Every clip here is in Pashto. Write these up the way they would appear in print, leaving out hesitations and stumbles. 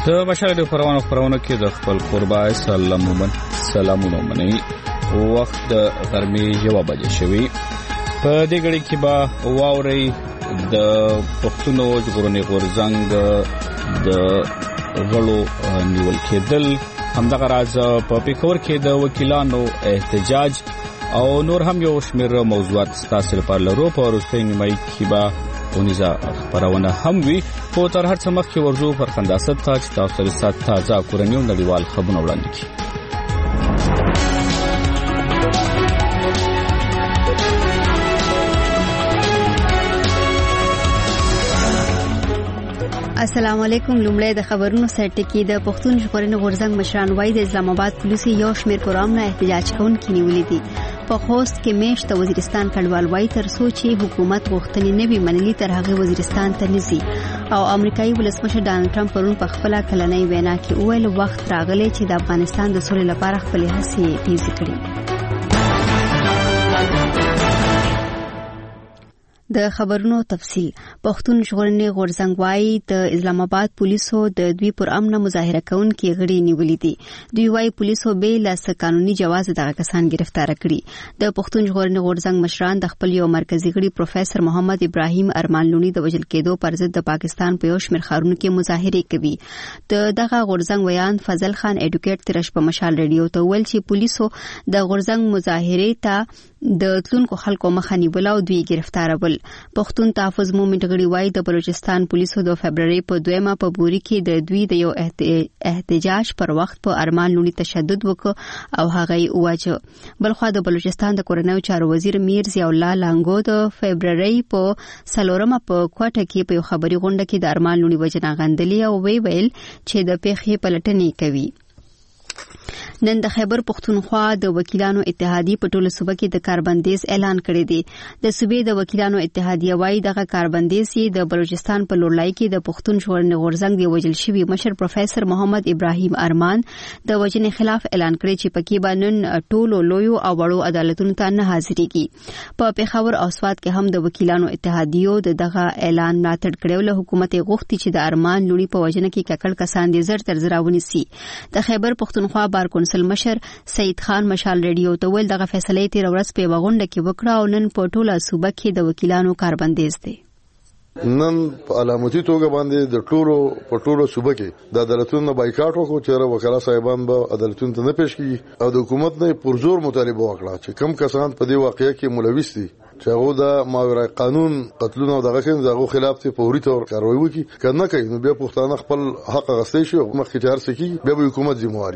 د بشر د خبرونه کې د خپل قربای سلامونه مني وخت د غرمې 1 بجې شوي په دې غړي کې با واوري د پښتونو ژغورنې غورځنګ د غړو نیول کېدل همدغه راز په پیښور کې د وکیلانو احتجاج او نور هم یو شمېر موضوعات ستاسو لپاره لرو په وروستۍ نیمایي کې با اونیزه خبرونه هم وي په تر هر څه مخکې ورزو پر خنداست ته چې تاسو سره تازه کورنیو نړیوال خبرونه وړاندې کړي. السلام علیکم. لومړی د خبرونو سرټ کې د پښتون ژغورنې غورځنګ مشران وایي د اسلام آباد پولیسو یو شمېر پروګرام نه احتجاج کوونکي نیولې دي. په خوست کې میشت وزیرستان کډوال وایي تر څو چې حکومت غوښتنې نه وي منلي تر هغه وزیرستان ته نزي. او امریکایي ولسمشر ډانلډ ټرمپ پرون په خپل کلنۍ وینا کې وویل وخت راغلی چې د افغانستان د سولې لپاره خپل هڅې تیز کړي. د خبرونو تفصیل. پښتون ژغورنې غورځنګ وایي د اسلام آباد پولیسو د دوی پر امن مظاهره کوونکي غړي نیولې دي. دوی وایي پولیسو به له قانوني جواز دغه کسان گرفتار کړي. د پښتون ژغورنې غورځنګ مشران د خپل یو مرکزی غړي پروفیسور محمد ابراهیم ارمان لونی د وژل کېدو پر ضد د پاکستان په یو شمېر ښارونو کې مظاهره کوي. دغه غورځنګ ویان فضل خان اډوکیټ ترش په مشال ریډیو ته ویل چې پولیسو د غورځنګ مظاهره ته د تلونکو خلکو مخه نیول او دوی گرفتارول. پښتون تحفظ مومنټ غړي وایي د بلوچستان پولیسو د فبرवरी په 2 په بوري کې د دوی د یو احتجاج پر وخت په ارمان لونی تشدد وکړ او هغه یې وواژه. بلخو د بلوچستان د کورنیو چارو وزیر میر ضیاء الله لانګو د فبرवरी په 4 په کوټه کې په خبري غونډه کې د ارمان لونی وجنه غندلې او ویل چې د پیښې پلټنې کوي. نن د خیبر پختونخوا د وکیلانو اتحادیه په ټوله صوبه کې د کاربندیز اعلان کړی دی. د صوبې د وکیلانو اتحادیه وايي دغه کاربندیز د بلوچستان په لورلای کې د پښتون ژغورنې غورځنګ دی وجل شوی مشر پروفیسور محمد ابراهیم ارمان د وجنې خلاف اعلان کړی چې پکې باندې ټولو لویو او وړو عدالتونو ته نه حاضرېږي. په پیښور او سوات کې هم د وکیلانو اتحادیو دغه اعلان ملاتړ کړو. له حکومت غوښتي چې د ارمان لوري په وجنه کې ککړ کسان دي زر تر زراونی سي. د خیبر پختونخوا بار کونسل مشر سید خان مشال ریډیو ته ویل دغه فیصله تیر ورځ په وغونډه کې وکړه او نن په ټوله صوبه کې د وکیلانو کاربندیز دی. نن په علامتي توګه باندې د ټولو صوبه کې د عدالتونو بایکاټ وکړو چې وکلا صاحبان به عدالتونو ته نه پیش کیږي او د حکومت نه پرزور مطالبه وکړه چې کم کسان په دې واقعیا کې ملوث دي چې هغه د ماورای قانون قتلونه او دغه خلاف ته فوري تور کاروي وکړي کنه کوي نو بیا پښتانه خپل حق غوښتي شي مخکې تر سکی بیا حکومت ذمہوار.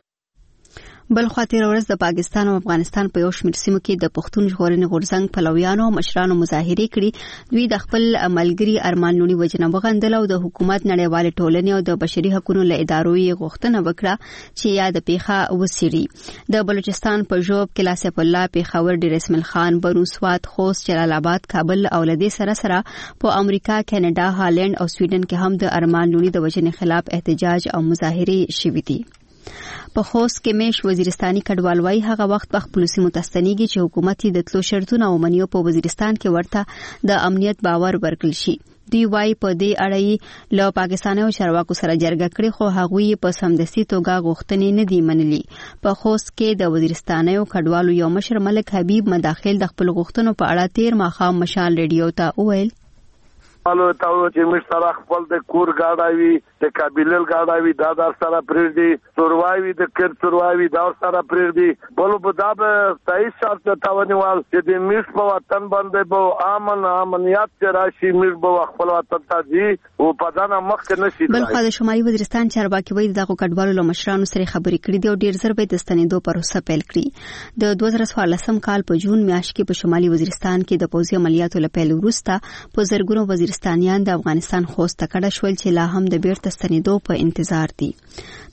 بل خاطر ورځ د پاکستان او افغانستان په یو شمېر سیمو کې د پښتون ژغورنې غورځنګ پلویانو او مشرانو مظاهره کړي. دوی د خپل عملګری ارمان لونی وجنه وغندل او د حکومت نړیوال ټولنې او د بشري حقوقو له ادارو یې غوښتنه وکړه چې یاد پیښه وڅېړي. د بلوچستان په جوب کې لاسف الله پیښور ډیر اسماعیل خان بنوسوات خوست جلال آباد کابل او لدې سره په امریکا کینیډا هالند او سویډن کې هم د ارمان لونی د وجنې خلاف احتجاج او مظاهره شوي دي. په خوست کې میش وزیرستاني کډوال وایي هغه وخت پولیسي متستنیږي چې حکومت د تلو شرطونه او منیو په وزیرستان کې ورته د امنیت باور ورکړل شي. دوی وایي په دې اړه له پاکستاني چارواکو سره جرګه کړې خو هغوی په سمدستي توګه غوښتنې نه دي منلي. په خوست کې د وزیرستاني کډوالو یو مشر ملک حبیب مداخل د خپل غوښتنو په اړه تیر ماښام مشال ریډیو ته وویل الو تاسو چې موږ سره خپل د کور گاډاوي د قابلیل گاډاوي دا در سره پرېږدي سروایي د کړ سروایي دا سره پرېږدي بل په دا به صحیح شرط تاونیوال چې د موږ په وطن باندې به امنیت راشي موږ به خپل وطن ته ځي او په دانه مخ کې نشي. بل خو د شمالي وزیرستان چارواکي وایي دغه کډوالو له مشرانو سره خبرې کړې دي او ډیر زر به د ستنېدو پروسه پیل کړي. د 2014 کال په جون میاشت کې په شمالي وزیرستان کې د پوځي عملیاتو لپاره وروسته په زرګونو وزیرستانیان د افغانستان خوست ته کډه شول چې لا هم د بیرته ستنېدو په انتظار دي.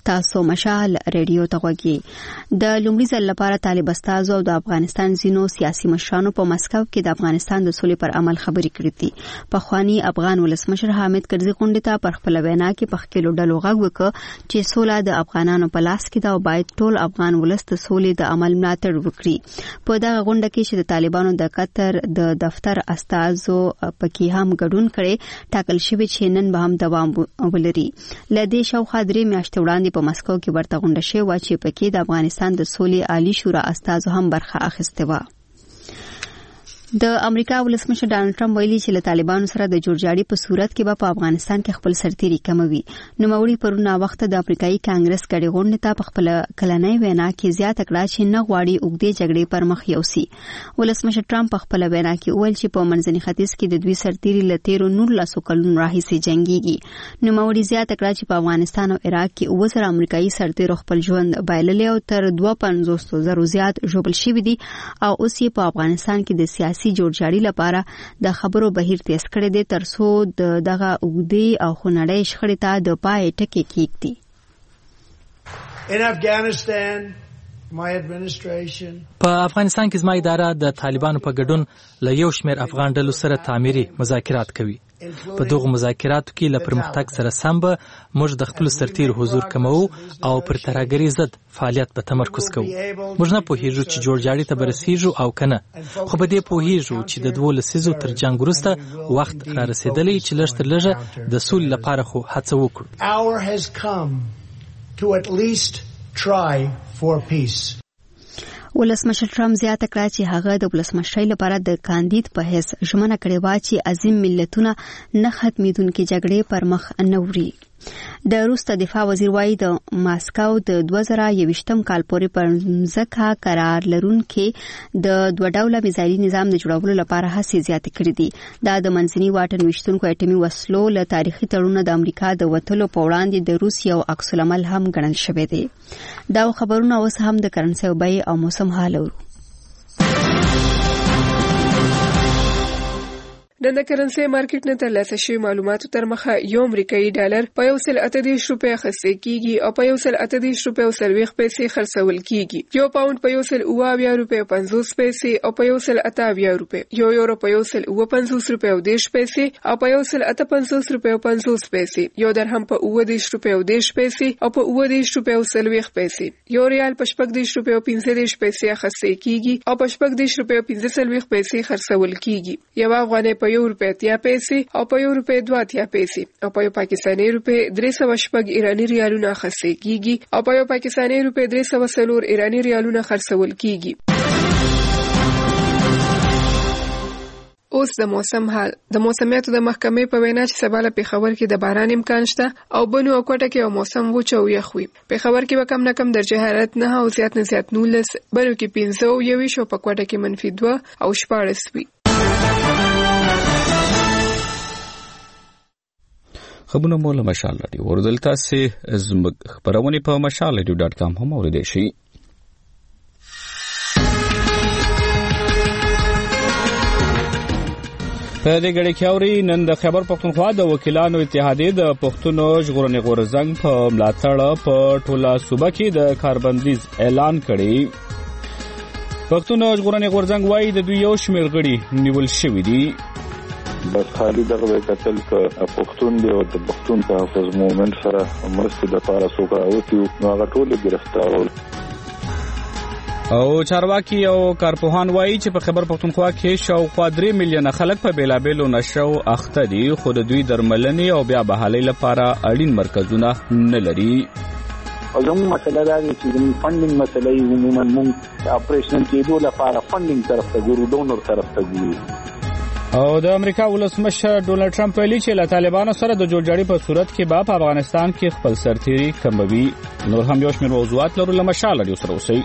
تاسو مشال ریډیو ته غوږی د لومړي ځل لپاره طالب استازو او د افغانستان ځینو سیاسي مشرانو په مسکو کې د افغانستان د سولې پر عمل خبرې کړې دي. پخوانی افغان ولسمشر حامد کرزي غونډې ته پر خپل وینا کې په خپل ډلو غږ وکړ چې سوله د افغانانو په لاس کې ده او باید ټول افغان ولس د سولې د عمل ملاتړ وکړي. په دغه غونډه کې چې د طالبانو د قطر د دفتر استازو پکې هم ګډون کړي ټاکل شوی چې نن به هم دوام ولري. لدې شاوخوا 3 میاشتې وړاندې په مسکو کې ورته غونډه شوې وه چې پکې د افغانستان د سولې عالی شورا استازو هم برخه اخیستې وه. د امریکا ولسمشر ډانلډ ټرمپ ویلي چې له طالبانو سره د جوړجاړي په صورت کې به په افغانستان کې خپل سرتیري کموي. نوموړي پرون وخت د افریقایي کانګرس کډې غونډې ته په خپل کلنۍ وینا کې زیاته کړه چې نه غواړي اوږدې جګړې پر مخ یوسي. ولسمشر ټرمپ په خپل وینا کې وویل چې په منځني ختیځ کې د دوی سرتیري له تیرو 19 کلونو راهیسې جنګيږي. نوموړي زیاته کړه چې په افغانستان او عراق کې 9 امریکایي سرتیرو خپل ژوند بایللې او تر 52,000 زیات ژوبل شوي دي او اوس یې په افغانستان کې د سیاسي جوړجاړي لپاره د خبرو بهیر تیز کړی دی ترڅو دغه اوږدې او خونړۍ شخړې ته د پای ټکی کېږدي. په افغانستان کې زما اداره د طالبانو په ګډون له یو شمېر افغان ډلو سره تعمیري مذاکرات کوي. په دغه مذاکراتو کې له پرمختګ سره سم به موږ د خپل سرتیر حضور کمو او پر ترهګرۍ ضد فعالیت په تمرکز کوو. موږ نه پوهیږو چې جوړجاړي ته برسېږو او کنه، خو په دې پوهیږو چې د 2 لسیزو تر جنگ وروسته وخت را رسیدلی چې لږ تر لږه د سولې لپاره خو هڅه وکړو. ولسمشر ټرمپ زیاته کړه چې هغه د ولسمشرۍ لپاره د کاندید په حیث ژمنه کړې وه چې عظیم ملتونه نه ختمېدونکې جګړې پر مخ نه وړي. د روس دفاع وزیر وایي د ماسکو د 2021م کال پورې پر ځمکه قرار لرونکي د 2 ډوله میزایلي نظام د جوړولو لپاره هڅې زیاتې کړې دي. دا د منځني واټن ویشتونکو اټومي وسلو له تاریخي تړونه د امریکا د وتلو په وړاندې د روس یو عکس العمل هم ګڼل شوی دی. دا خبرونه اوس هم د کرنسۍ بیې او موسم حال اورو. د کرنسي مارکیټ نه ترلاسه شوی معلوماتو تر مخه یو امریکایي ډالر په 138 روپۍ اخیستل کیږي او په 138 روپۍ او 30 پیسې خرڅول کیږي. یو پاوند په 128 روپۍ او 50 پیسې او په 128 روپۍ، یو یورو په 150 روپۍ او 10 پیسې او په 158 روپۍ او 50 پیسې، یو درهم په 29 روپۍ او 10 پیسې او په 29 روپۍ او 40 پیسې، یو ریال په 14 روپۍ او 15 پیسې اخیستل کیږي او په 14 روپۍ او 15 پیسې خرڅول کیږي. یو افغانۍ په 1 روپۍ 80 پیسې او په 1 روپۍ 2 پیسې او په پاکستاني روپۍ 304 ایرانی ریالونه اخیستل کیږي او په پاکستاني روپۍ 304 ایرانی ریالونه خرڅول کیږي. اوس د موسم حال. د موسمیاتو د محکمې په وینا چې سبا له پېښور کې د باران امکان شته او بنو او کوټه کې موسم وچ او یخ وي. پېښور کې به کم نه کم درجه حرارت 9 او زیات نه زیات 19، بنو کې 15 او 21 او په کوټه کې -2 او 14 وي. خبرونه مو له مشال رادیو اوریدل تاسو زموږ خبرونه په mashalradio.com هم اوریدئ شئ. په دې غړي کې اوري نن د خیبر پښتونخوا د وکیلانو اتحادیې د پښتونو ژغورنې غورځنګ په ملاتړ په ټوله صوبه کې د کاربندیز اعلان کړی. پښتونو ژغورنې غورځنګ وايي د دوی یو شمېر غړي نیول شوي دي. بس خالی دغه کتل ک پښتون دی او د پښتون په حافظ مومنت سره مرسته د پاره سوکا اوتی نو هغه ټول گرفتارول. او چارواکي او کارپوهان وایي چې په خیبر پښتونخوا کې شاوخوا 3 میلیونه خلک په بیلابیلو نشو اخته دي، خو د دوی درملنې او بیا بحالۍ لپاره اړین مرکزونه نه لري. او زموږ مسله دا دی چې د فنډینګ مسله عموما موږ اپریشنل کېدو لپاره فنډینګ طرف ته ګورو، ډونر طرف ته ګورو. او د امریکا ولسمشر ډونلډ ټرمپ ویلي چې له طالبانو سره د جوړجاړي په صورت کې به په افغانستان کې خپل سرتیري کموي. نور هم یو شمېر موضوعات لرو له مشال رادیو سره اوسئ.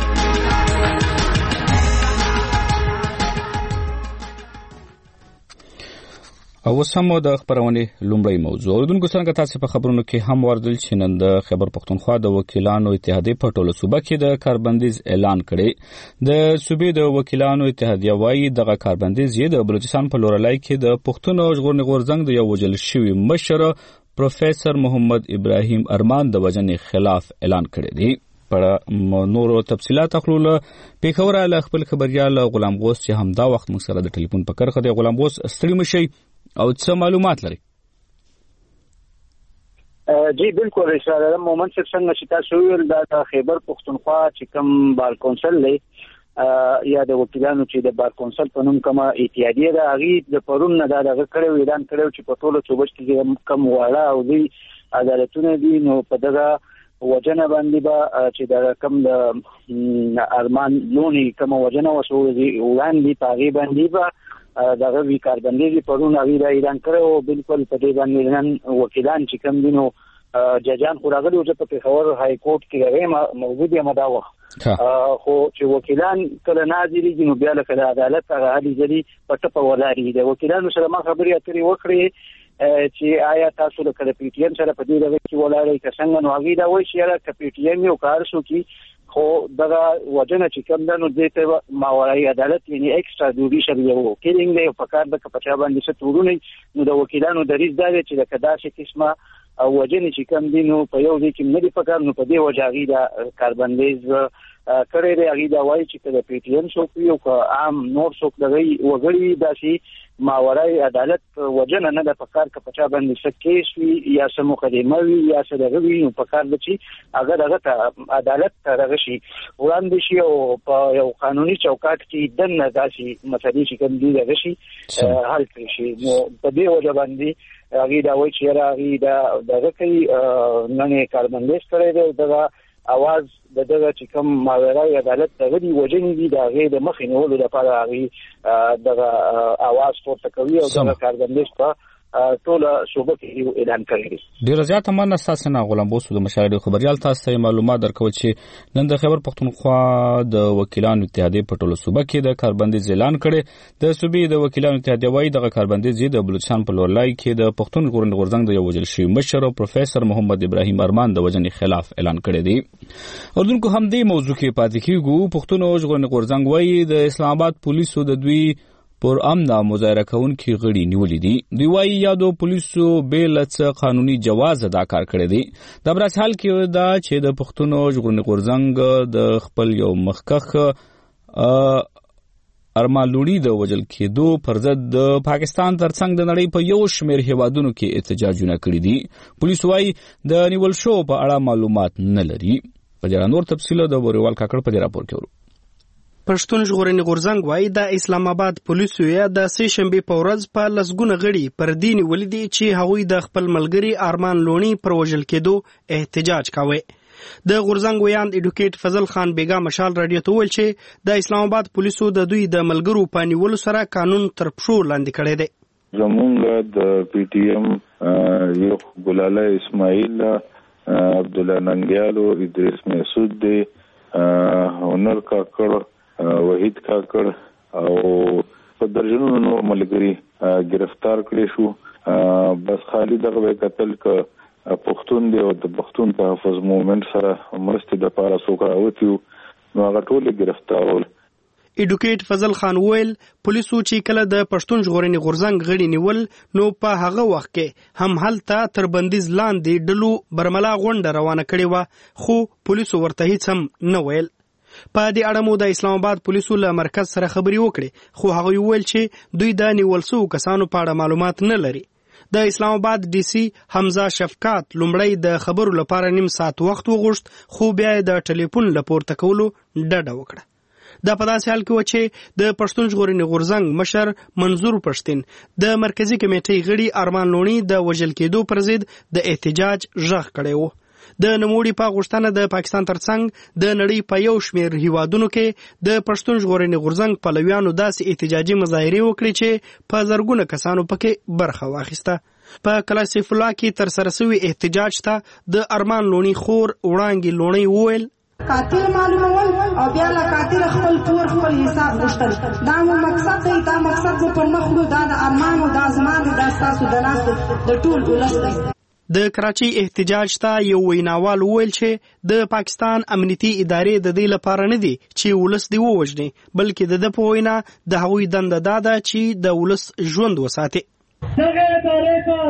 او وسمو د خبرونه لومړی موضوع اوردونکو څنګه تاسو په خبرونو کې هم وردل چې نن د خیبر پښتونخوا د وکیلانو اتحادیې په ټوله صوبه کې د کاربندیز اعلان کړي. د صوبې د وکیلانو اتحادیه وايي دغه کاربندیز یې د بلوچستان په لورلای کې د پښتونو ژغورنې غورځنګ د یو وجل شوی مشر پروفیسور محمد ابراهیم ارمان د وژنې خلاف اعلان کړی دی. په نورو تفصيلات خپل پیښور له خپل خبريال غلام غوث چې همدا وخت موږ سره د ټلیفون په کرخه دی. غلام غوث ستړي مشي او څه معلومات لري؟ جی بالکل اشاره مومن څنګه چې تاسو ویل دا خیبر پختونخوا چې کوم بار کونسل لې یا د وکیلانو چې د بار کونسل په نوم کومه اتحادیه ده هغه د پرون نه دا کړو اعلان کړو چې په ټولو صوبو کې کم واړه او دی عدالتونه دي نو په دغه وجنه باندې با چې دا کم د ارمان لونی کوم وجنه وسو وړاندې پاغي باندې با دغه وی کاربندې پرون هغه اعلان کړو. بالکل په دې باندې نن وکیلان چې کوم دینو ججان خو راغلي او چې په پیښور های کورټ کې غوښمه موجود یم دا وخت خو چې وکیلان کله ناظری جنو بیا له عدالت هغه علي جری پټ په ولاري د وکیلانو سره ما خبرې اترې وکړې چې آیا تاسو له کله پی ټی ایم سره په دې ډول کې ولاري که څنګه نو هغه دا وایي چې را پی ټی ایم یو کار شو کې خو دغه وجنه چې کوم د نو دې ته ماورای عدالت یعنی ایکسترا جوډیشل یو کېلینګ دی په کار د کپچا باندې څه تورونه نو د وکیلانو دریځ دا دی چې د کداشي قسمه او وجنه چې کوم دي نو په یو ځای کې نه دی پکار نو په دې وجاغي دا کاربندیز کړی دی هغه دا وایي چې د پی ټی ایم شو یو عام نور څوک دغه وګړي داسي ماورای عدالت وجنه نه د پکار کپچا باندې څه کیس وی یا څه مقدمه وی یا څه دغه وی نو پکار د چی هغه دغه عدالت ترغه شي وړاندې شي او په یو قانوني چوکاټ کې دنه داسي مسلې چې کوم دي دغه شي حل کړي شي نو په دې وجه باندې هغه دا وایي چې هغه دا دغه کوي نه کاربندیز کړی دی دغه اواز دغه چې کوم ماورای عدالت دغه دی وجنې دي دا غي د مخ نیولو لپاره هغه دغه اواز پورته کوي او دغه کاربندیز په ټول صوبه کې اعلان کړی. ډیر زیات مننه تاسو نه غلام بوسو د مشاهده خبريال تاسو معلومات درکو چې نن د خیبر پختونخوا د وکیلانو اتحادیه په ټولو صوبه کې د کاربندیز اعلان کړي. د صوبې د وکیلانو اتحادیه وايي د کاربندیز د بلوچستان په لورلای کې د پښتون غورځنګ د یو وجل شي مشر پروفیسور محمد ابراهیم ارمان د وجنې خلاف اعلان کړی دی. اردوونکو هم دې موضوع کې پاتې کیږو. پښتون غورځنګ وايي د اسلام آباد پولیسو د دوی پر امن مظاهره کوونکي غړي نیولې دي. دوی وايي یادو پولیسو بیل څه قانوني جواز ادا کار کړی دی. د برس حال کې دا چې د پښتون غورځنګ د خپل یو مخکخ ارمان لوړي د وجل کېدو پر ضد د پاکستان ترڅنګ د نړۍ په یو شمېر هیوادونو کې احتجاجونه کړي دي. پولیس وايي د نیول شو په اړه معلومات نه لري. په ډیر نور تفصیل د بوریوال کاکړ په راپور کې ورو. پښتون ژغورنې غورځنګ وايي د اسلام آباد پولیسو یا د سې شنبې په ورځ په لسګونه غړي پر دین ولیدي چې هغوی د خپل ملګری ارمان لونی پر وژل کېدو احتجاج کاوه. د غورځنګ ویاند اډوکیټ فضل خان بیگا مشال رادیو ته ویل چې د اسلام آباد پولیسو د دوی د ملګرو په نیولو سره قانون تر پښو لاندې کړی دی. زمونږ د پی ټی ایم یو ګلاله اسماعیل عبد الله ننګیالو ادریس مسعود دی هنر کاکړ وحید کاکړ او په درجنونو نور ملګری گرفتار کړي شو. بس خالی دغه قتل ک پښتون دی او د پښتون تحفظ موومېنټ سره مرستې د پاره سوکا اوتیو نو هغه ټول گرفتارول. اډوکیټ فضل خان ویل پولیسو چې کله د پښتون ژغورنې غورځنګ غړي نیول نو په هغه وخت کې هم هلته تر بندیز لاندې ډلو برملا غونډه روانه کړې و خو پولیسو ورته هیڅ هم نه ویل. په دې اړه مو د اسلام آباد پولیسو له مرکز سره خبرې وکړې خو هغه ویل چې دوی د نیول شوو کسانو په اړه معلومات نه لري. د اسلام آباد ډي سي حمزه شفقات لومړی د خبرو لپاره نیم ساعت وخت وغوښت خو بیا د ټلیفون لپاره کولو ډډه وکړه. دا په داسې حال کې و چې د پښتون ژغورنې غورځنګ مشر منظور پښتين د مرکزی کمیټې غړي ارمان لونی د وژل کېدو پر ضد د احتجاج غږ کړی و. د نوموړي په غوښتنه د پاکستان ترڅنګ د نړۍ په یو شمېر هیوادونو کې د پښتون ژغورنې غورځنګ پلویانو داسې احتجاجي مظاهرې وکړې چې په زرګونه کسانو پکې برخه واخیسته. په کلاسیف الله کې تر سره شوی احتجاج ته د ارمان لونی خور وړانګې لونی وویل قاتل معلومول او بیا له قاتل خپل کور خپل حساب غوښتل دا مو مقصد دی. دا مقصد مو پر مخ وړو. دا د ارمان او د زمان د تاسو د ناس د ټول ولس دی. د کراچۍ احتجاج ته یو ویناوال وویل چې د پاکستان امنیتي ادارې د دې لپاره نه دي چې ولس دی ووژني بلکې د په وینا د هغوی دنده دا ده چې د ولس ژوند وساتي. دغه تاریخ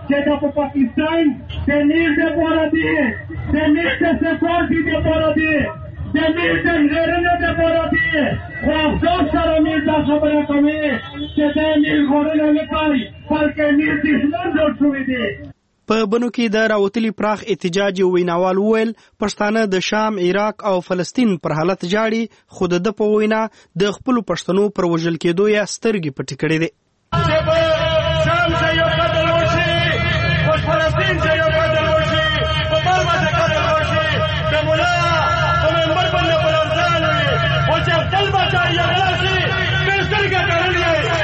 چې د پاکستان د نیل د پاره دی د نیل د سفارتي د پاره دی د نیل د غیرنه د پاره دی خو افسوس سره نیل دا خبره کوي چې د نیل غوړنه نه کوي بلکې نیل د اسلام جوړ شوی دی. په بنو کې د راوتلي پراخ احتجاج ویناوال وویل پښتانه د شام، عراق او فلسطین پر حالت جاړي خو د په وینا د خپلو پښتنو پر وژل کېدو یې سترګې پټې کړې دي. شام ته یو قتل وشي، په فلسطین ته یو قتل وشي، په برما ته قتل وشي، د ملا په منبر باندې بلرزان وي او چې خپل بچا یې غلا شي په سترګه کړلې.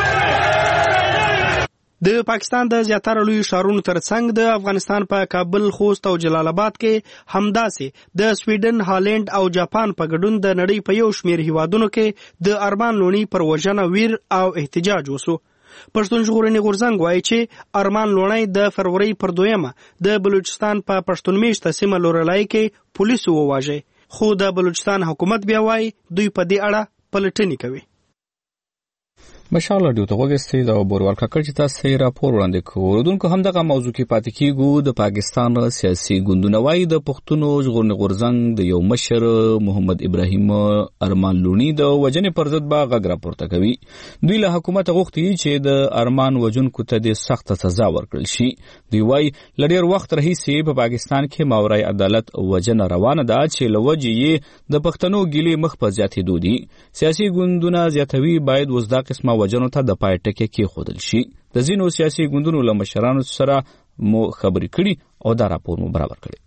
د پاکستان د زیاتره لوی ښارونو ترڅنګ د افغانستان په کابل، خوست او جلال آباد کې همداسې د سویډن، هالند او جاپان په ګډون د نړۍ په یو شمېر هیوادونو کې د ارمان لوڼي پر وژنه ویر او احتجاج وسو. پښتون ژغورنې غورځنګ وایي چې ارمان لوڼی د فروری پر 2 د بلوچستان په پښتون میشته سیمه لورلای کې پولیسو وواژه، خو د بلوچستان حکومت بیا وایي دوی په دې اړه پلټنې کوي. مشال رادیو ته وګورئ دا بورول کړه چې تاسو راپور وړاندې کوو. دونکو هم دغه موضوع کې پاتې کیږو. د پاکستان سیاسي ګوندونه وایي د پښتونو ژغورنې غورځنګ د یو مشر محمد ابراهیم ارمان لوڼي د وجنې پر ضد به غږ راپورته کوي. دوی له حکومت غوښتي چې د ارمان وجونکو ته د سخت سزا ورکړل شي. دوی وایي لډیر وخت راهیسې په پاکستان کې ماورای عدالت وجنه روانه ده چې لوجې یې د پښتنو ګیلې مخ په زیاتېدو دي. سیاسي ګوندونه زیاتوي باید وزدا قسمه وجنو ته د پای ټکی کې خودل شي. د ځینو سیاسي ګوندونو له مشرانو سره مو خبرې کړي او دا راپور مو برابر کړي.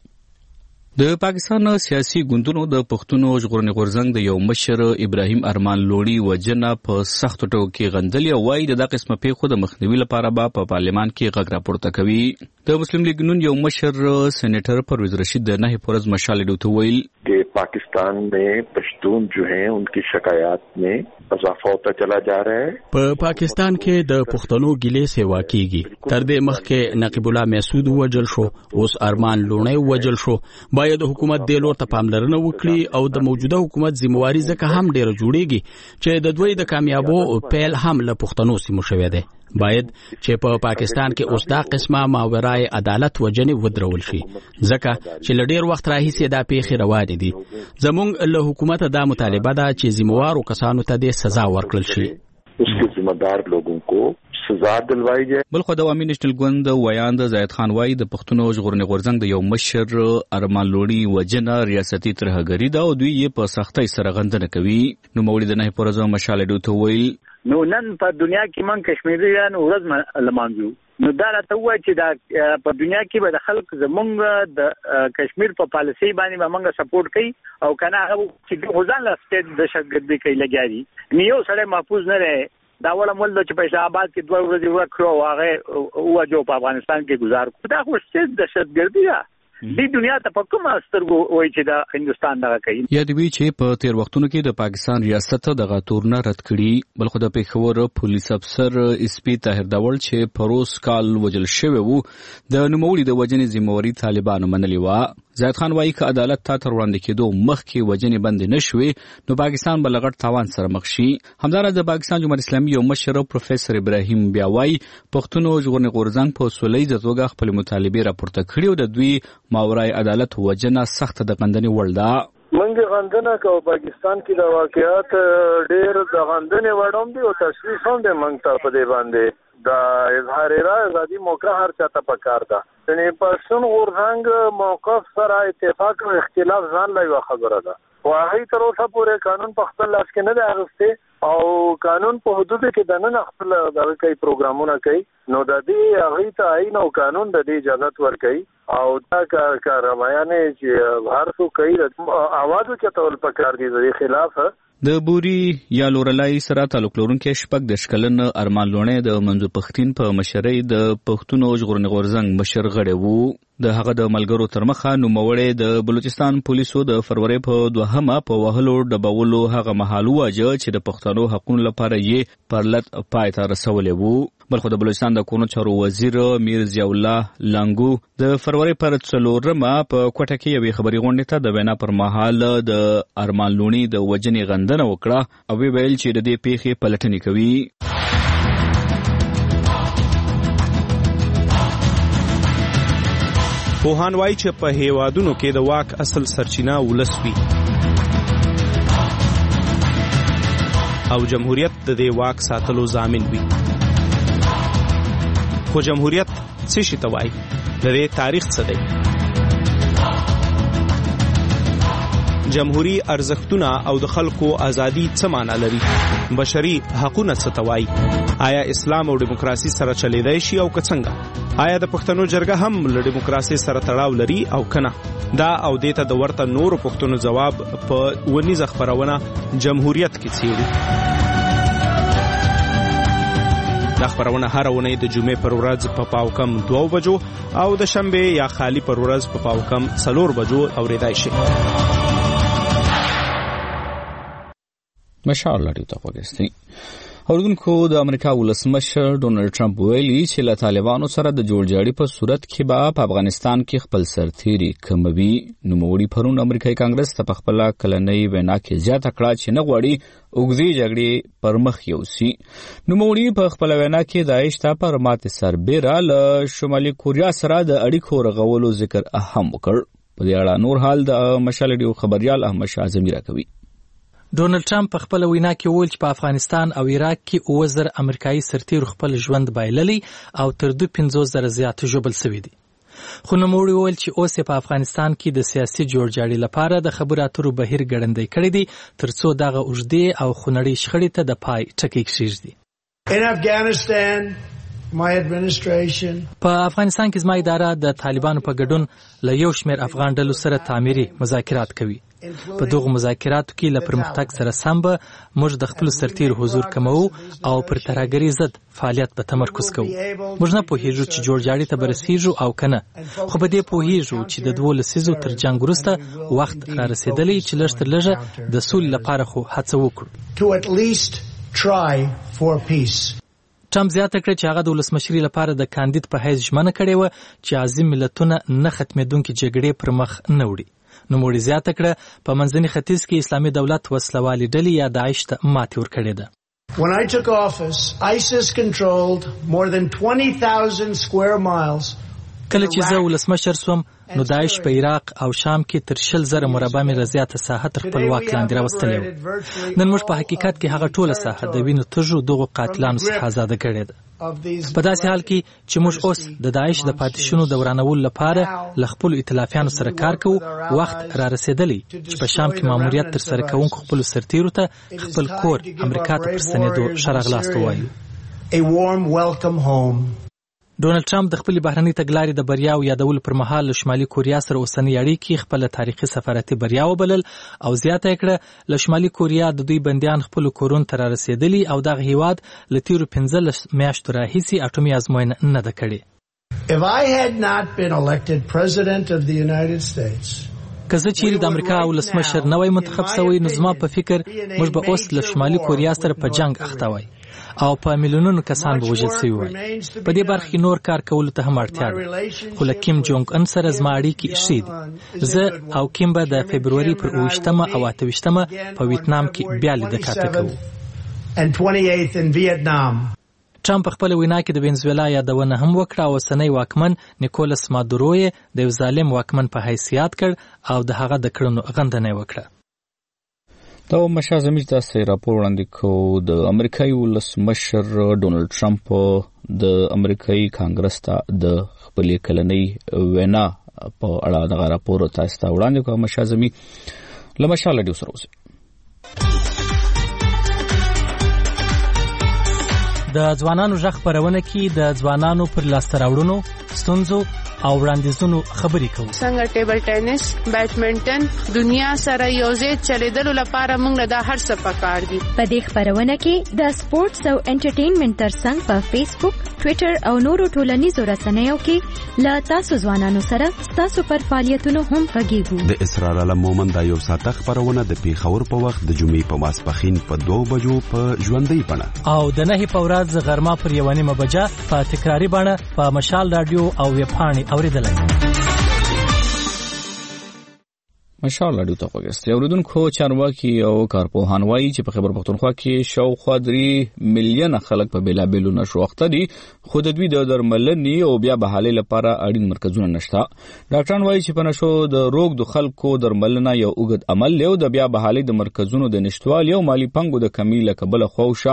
د پاکستان سیاسي ګوندونو د پښتونو ژغورنې غورځنګ د یو مشر ابراهیم ارمان لوڼي وجنه په سخت ټکو کې غندلې او وايي د قسمه پیښو د مخنیوي لپاره به په پارلمان کې غږ راپورته کوي. د مسلم لیگ نون یو مشر سینیټر پرویز رشید د نهي پرز مشال ډوته ویل कि पाकिस्तान में पश्तून जो हैं उनकी शिकायत में इजाफा होता चला जा रहा है. په پاکستان کې د پښتنو ګیلې سیوا کیږي. تر دې مخکې نقیب الله مسعود وجل شو، اوس ارمان لوڼی وجل شو. باید حکومت د لور ته پاملرنه وکړي او د موجوده حکومت ذمہواری ځکه هم ډیره جوړیږي چې د دوی د کامیابو پیل هم له پښتنو سیمو شوی دی. باید چې په پاکستان کې اوس دا قسمه ماورای عدالت وجنې ودرول شي ځکه چې لډیر وخت راهیسې دا پیښې روانې دي. زموږ له حکومت دا مطالبه ده چې ذمہوارو کسانو ته د سزا ورکړل شي. उसके जिम्मेदार लोगों को सजा दिलवाई जाए. بلخو د عوامي نېشنل ګوند ویاند زاید خان وایي د پښتونو ژغورنې غورځنګ د یو مشر ارمان لوڼي وجنه ریاستي ترهګري ده او دوی یې په سختۍ سره غندنه کوي. نو مولوی د نه پرځو مشال ډوته ویل نو نن په دنیا کې من کشمیریان ورځ لمانځو. نو دا راته وایي چې دا په دنیا کې به د خلک زمونږ د کشمیر په پالیسي باندې به موږ سپورټ کوي او کنه هغه چې غوځان لا سټیټ د شګردي کوي لګیاري. نیو سره محفوظ نه رہے. دا ولا مول چې په اسلام آباد کې 2 ورځې وکړو هغه او جو په افغانستان کې گزار کو. دا خو سټیټ د شګردي ده. د دنیا ته په کومه سترګو وایي چې دا هندستان دغه کوي. یا دوی چې په تیر وختونو کې د پاکستان ریاست دغه تورنه رد کړي. بلخو د پیښور پولیس افسر اس پی طاهر داول چې پروس کال وجل شوی وو د نوموړي د وجنې ذمہواری طالبانو منلې و. زاید خان وایي که عدالت ته تر وړاندې کېدو مخکې وجنې بند نشوي نو پاکستان به لغړ تاوان سره مخ شي. همداراز د پاکستان جمهوریت اسلامي یو مشر پروفیسور ابراهیم بیا وایي پښتونو ژغورنې غورځنګ په سولهییزه توګه خپل مطالبې راپورته کړي او د دوی ماورای عدالت وجنه سخت د غندنې وړ ده. منګ غندنه کو پاکستان کې د واقعیات ډېر د غندنې وړوم دي او تشویش هم د منګ ته په دی باندې د اظهار رائے ازادي موقع هر چاته پکار ده. یعنی پښتون غورځنګ موقف سره اتفاق او اختلاف ځان لا یو خبره ده. واهي تر اوسه پورې قانون په خپل لاس کې نه دی اخیسته او قانون په حدود کې د نن خپل دغه کوي پروګرامونه کوي. نو د دې هغه ته عین او قانون د دې اجازه ورکړي او دا کاروایانه چې هر څو کوي اواز چتول پکار دي د خلاف. د بوري یا لورلای سره تعلق لرونکي شپږ د شکلن ارمان لوڼی د منځو پښتين په مشرۍ د پښتونو ژغورنې غورځنګ مشر غړی وو. د هغه د ملګرو تر مخه نوموړی د بلوچستان پولیسو د فروری په 2 په وهلو ډبولو هغه مهال واجه چې د پښتنو حقوقو لپاره یې پرلط پای ته رسولې وو. بلخو د بلوچستان د کورونو چارو وزیر میر ضیاء الله لانګو د فروری پر 4 په کوټه کې یوې خبري غونډې ته د وینا پر مهال د ارمان لوڼي د وجنې غندنه وکړه او ویل چې د دې پیښې پلټنې کوي. پوهان وایي چې په هیوادونو کې د واک اصل سرچینه ولس وي او جمهوریت د دې واک ساتلو ضامن وي. خو جمهوریت څه شي ته وایي؟ د دې تاریخ څه دی؟ جمهوری ارزښتونه او د خلکو ازادي څه معنا لري؟ بشري حقوقونه څه ته وایي؟ آیا اسلام او دیموکراسي سره چلیدای شي او که څنګه؟ آیا د پښتنو جرګه هم له دیموکراسي سره تړاو لري او کنه؟ دا او دیته د ورته نورو پښتنو جواب په ونیزه خبرونه جمهوریت کې څیړي. دا خبرونه هر ونې د جمعې پر ورځ په پاوکم 2 بجو او د شنبه یا خالی پر ورځ په پاوکم 4 بجو اوریدای شي. مشال لري ته وګورئ. اوردونکو د امریکا ولسمشر ډونالد ټرمپ ویلي چې له طالبانو سره د جوړجاړي په صورت کې به په افغانستان کې خپل سرتيري کموي. نوموړي پرون امریکایي کانګرس ته په خپل کلنۍ وینا کې زیاته کړه چې نه غواړي اوږدې جګړې پر مخ یوسي. نوموړي په خپل وینا کې داعش ته پر ماته سربېره له شمالي کوریا سره د اړیکو رغولو ذکر هم وکړ. په دې اړه نور حال د مشال ډیو خبريال احمد شاه اعظمي راکوي. ډونالد ټرمپ په خپل وینا کې وویل چې په افغانستان او عراق کې 9000 امریکایي سرتیرو خپل ژوند بایللی او تر 25000 زیات ژوبل شوي دي. خو نوموړي وویل چې اوس په افغانستان کې د سیاسي جوړجاړي لپاره د خبرو اترو بهیر ګړندی کړی دی ترڅو دغه اوږدې او خونړۍ شخړې ته د پای ټکی کېږدي. په افغانستان کې زما اداره د طالبانو په ګډون له یو شمېر افغان ډلو سره تعمیري مذاکرات کوي. په دغه مذاکراتو کې له پرمختګ سره سم به موږ د خپل سرتیر حضور کمو او پر ترهګرۍ ضد فعالیت په تمرکز کوو. موږ نه پوهیږو چې جوړجاړي ته برسېږو او کنه، خو په دې پوهیږو چې د 12 لسیزو تر جنگ وروسته وخت را رسیدلی چې لږ تر لږه د سولې لپاره خو هڅه وکړو. ټرمپ زیاته کړه چې هغه د ولسمشرۍ لپاره د کاندید په حیث ژمنه کړې وه چې عظیم ملتونه نه ختمېدونکې جګړې پر مخ نه وړي. نوموړي زیاته کړه په منځني ختیځ کې اسلامي دولت وسلوالې ډلې یا داعش ته ماتې ورکړې ده. When I took office, ISIS controlled more than 20,000 square miles. کله چې زه ولسمشر شوم نو داعش په عراق او شام کې تر 20,000 مربع میله زیاته ساحه تر خپل واک لاندې راوستلې وه. نن موږ په حقیقت کې هغه ټوله ساحه د وینو تږو دغو قاتلانو څخه آزاده کړې ده. په داسې حال کې چې موږ اوس د داعش د پاتې د ورانولو لپاره له خپلو ائتلافیانو سره کار کوو، وخت را رسېدلی چې په شام کې ماموریت ترسره کوونکو خپلو سرتیرو ته خپل کور امریکا ته پر ستنېدو ښه راغلاست ووایو. ډونالد ټرمپ د خپل بهرنۍ تګلارې د بریاو یادولو پر مهال له شمالي کوریا سره اوسنۍ اړیکې خپل تاریخي سفارتي بریا وبلل او زیاته کړه له شمالي کوریا د دوی بندیان خپل کورون ته را رسېدلي او دغه هیواد له تیرو 15 میاشتو راهیسې اټومي ازموینه نه ده کړې. که زه چیرې د امریکا ولسمشر نه وای منتخب شوی نو زما په فکر موږ به اوس له شمالي کوریا سره په جنگ اخته وای او په میلیونونو کسان به وژل شوي وای. په دې برخه کې نور کار کولو ته هم اړتیا ده. خو له کیم جونګ ان سره زما اړیکې ښې دي. زه او کیم به د فبروري پر 28 او 28 په ویتنام کې بیا لیدکاته کوو. ټرمپ خپل وینا کې د وینزویلا یادونه هم وکړه او اوسنی واکمن نیکولس مادورو یې د یو ظالم واکمن په حیثیت کړ او د هغه د کړنو غندنه وکړه. دا مشال زموږ تاسو راپور وړاندې کوو. د امریکایي ولسمشر ډونالد ټرمپ د امریکایي کانګرس ته د خپل کلنۍ وینا په اړه د راپور تاسو ته وړاندې کوم. مشال زموږ لمشال ډیو سره اوسه. د ځوانانو ژغ خپرونه کې د ځوانانو پر لاسته راوړنو، ستونزو او وړاندیزونو خبرې کوو. څنګه ټیبل ټینس، بیډمنټن دنیا سره یوځای چلیدلو لپاره موږ له دا هر څه پکار دي. په دې خبرونه کې د سپورتس او انټرټینمنټ ترڅنګ په فیسبوک، ټوئیټر او نورو ټولنیزو رسنیو کې له تاسو ځوانانو سره تاسو پر فعالیتونو هم غږیږو. د اسرار علم مومن دا یو ساعته خبرونه د پیښور په وخت د جمعې په ماسپښین په 2 بجو په ژوندۍ بڼه او د 9 په ورځ غرمه پر 1:30 بجه په تکراری بڼه په مشال رادیو او ویب پاڼې اوریدلای. ماشاءالله ډیو ته وګورئ اوریدونکو چارواکي او کارپوهان وایي چې په خیبر پختونخوا کې شاوخوا 3 میلیونه خلک په بیلابیلو نشو اخته دي خو د دوی د درملنې او بیا بحالې لپاره اړین مرکزونه نشته. ډاکټران وایي چې په نشو د روغ د خلکو درملنه یو اوږد عمل دی او د بیا بحالې د مرکزونو د نشټوالي او مالی پنګو د کمی له کبله خوښه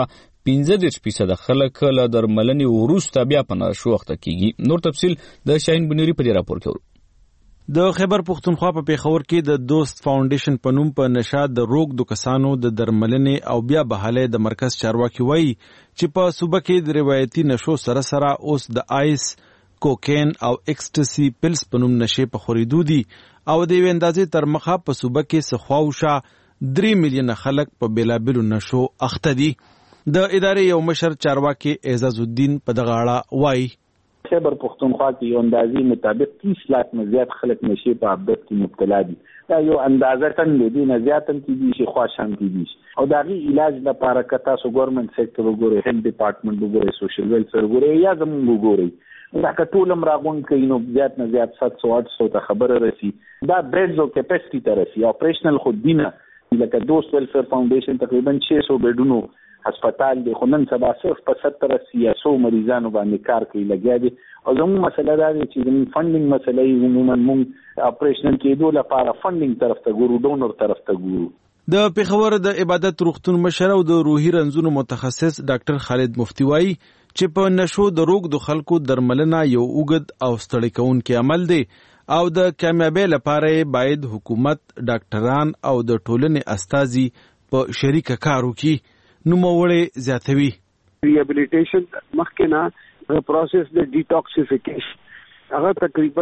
15% خلک له درملنې وروسته بیا په نشو اخته کیږي. نور تفصیل د شاهین بنيري په راپور کې د خیبر پختونخوا په پیښور کې د دوست فاونډیشن په نوم په نشه د روغ د کسانو د درملنې او بیا بحالې د مرکز چارواکي وایي چې په صوبه کې د روایتي نشو سره سره اوس د آیس، کوکین او ایکسټسي پلس په نوم نشې په خریدو دي او د یوې اندازې تر مخه په صوبه کې څخه 3 میلیونه خلک په بیلابیلو نشو اخته دي. د ادارې یو مشر چارواکي اعزاز الدین په دغه اړه وایي خیبر پختونخوا کې یو اندازې مطابق 30 لاک نه زیات خلک نشي په عبادت کې مبتلا دي. دا یو اندازه تن دی نه زیات هم کیږي چې خواشان کیږي او دا غي علاج لپاره کتا سو ګورنمنت سېکټر وګوري، هیلث ډپارټمنټ وګوري، سوشل ویلفیر وګوري یا زموږ وګوري دا کټول امراغون کې نو زیات نه زیات 700-800 ته خبره رسی. دا بیډز او کیپاسټی ته رسی. اپریشنل خود دینه لکه دوست ویلفیر فاونډیشن تقریبا 600 بیډونو هسپتال دی خو نن سبا صرف په 70-100 مریضانو باندې کار کوي لګیا دي او زموږ مسله دا دی چې زموږ فنډینګ مسله عموما موږ اپریشنل کېدو لپاره فنډینګ طرف ته ګورو، ډونر طرف ته ګورو. د پیښور د عبادت روغتون مشر او د روحي رنځونو متخصص ډاکټر خالد مفتی وایي چې په نشو د روغ د خلکو درملنه یو اوږد او ستړی کوونکی عمل دی او د کامیابی لپاره باید حکومت، ډاکټران او د ټولنې استازي په شریکه کار وکړي. نوموړی زیاتوي ریهابلیټیشن مخکې نه پروسس د ډیټاکسیفیکیشن هغه تقریبا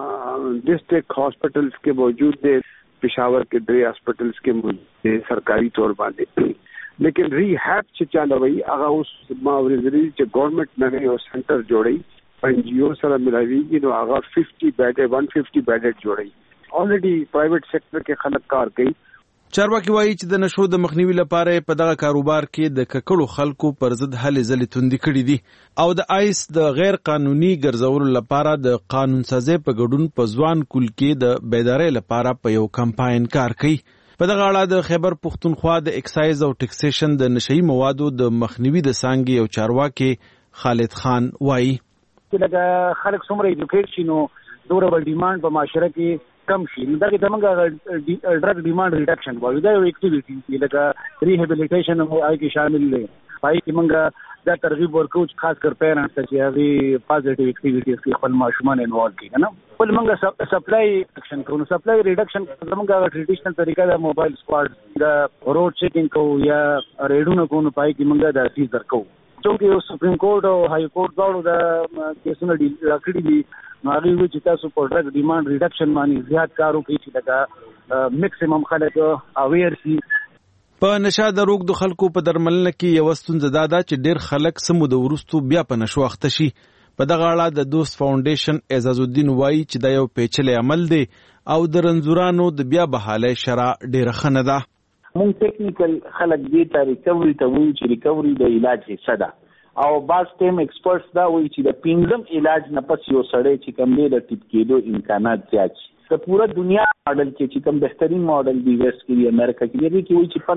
ډسټرکټ هاسپټلز کې موجود دی، پېښور کې 3 هاسپټلز کې موجود دی سرکاري طور باندې، لیکن ریهاب چې چالوي هغه اوس ما ورزري چې ګورنمنت نه یو سنټر جوړي ان جی او سره ملاويږي نو هغه 150 بیډ جوړي. الریډي پرایویټ سېکټر کې خلک کار کوي. چارواکي وایي چې د نشو د مخنیوي لپاره په دغه کاروبار کې د ککړو خلکو پر ضد هلې ځلې توندې کړې دي او د آیس د غیر قانوني ګرځولو لپاره د قانون سازي په ګډون په ځوان کول کې د بیدارۍ لپاره په یو کمپاین کار کوي. په دغه اړه د خیبر پختونخوا د ایکسایز او ټیکسیشن د نشئی موادو د مخنیوي د څانګې یو چارواکي خالد خان وایي چې لکه خلک څومره ایجوکیټ شي نو دوره ول ډیماند په معاشره کې کم شي. دا کې زموږ ډرګ ډیماند ریډکشن وایي دا یو اکټیویټي لکه ریهابلیټیشن او آی کې شامل دی. پای کې موږ دا ترغیب ورکو چې خاص کر پیرنټس چې هغه پازیټیو اکټیویټیز کې خپل ماشومان انوالو کړي نه. بل موږ سپلای ریډکشن کوو. سپلای ریډکشن زموږ ټریډیشنل طریقه د موبایل سکواډ د روډ چیکینګ کوو یا ریډونو کوو. پای کې موږ د فیس درکو چونکه یو سپریم کورټ او های کورټ داړو د کیسونو راکړي دي نو هغه وی چې تاسو په ډرګ ډیماند ریډکشن باندې زیات کار وکړئ چې لکه میکسیمم خلک اویر شي. په نشه د روغ د خلکو په درملنه کې یو ستونزه دا ده چې ډیر خلک سمو د ورستو بیا په نشو اخته شي. په دغه اړه د دوست فاونډیشن اعزاز الدین وایي چې دا یو پیچلی عمل دی او د رنځورانو د بیا بحالۍ شرع ډیره ښه نه ده. مونږ ټیکنیکل خلک دې ته ریکوري ته وایي چې ریکوري د علاج حصہ ده او بعض ټیم ایکسپرټس دا وایي چې د پنځم علاج نه پس یو سړی چې کوم دی د ټیپ کېدو امکانات زیات شي. د پوره دنیا ماډل چې کوم بهترین ماډل دی ویسټ کې امریکا کې دی چې وایي چې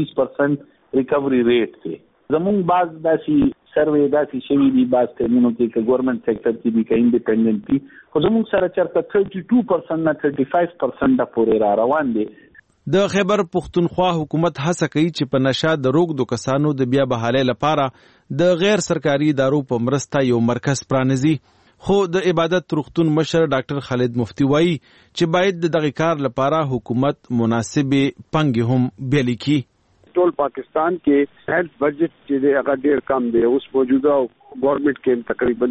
15-20% ریکوري ریټ دی. زموږ بعض داسې سروې داسې شوي دي بعض ټیمونو کې که ګورنمنټ سېکټر کې دي که انډیپینډنټ دي خو زموږ سره چېرته 32% نه 35% پورې را روان دي. د خیبر پختونخوا حکومت هڅه کوي چې په نشه د روغ د کسانو د بیا بحالۍ لپاره د غیر سرکاري ادارو په مرسته یو مرکز پرانیزي. خو د عبادت روغتون مشر ډاکټر خالد مفتی وایي چې باید د دغه کار لپاره حکومت مناسبې پنګې هم بیلې کړي. ټول پاکستان کې هیلث بجټ چې دی هغه ډیر کم دی. اوس موجوده ګورنمنت کې تقریبا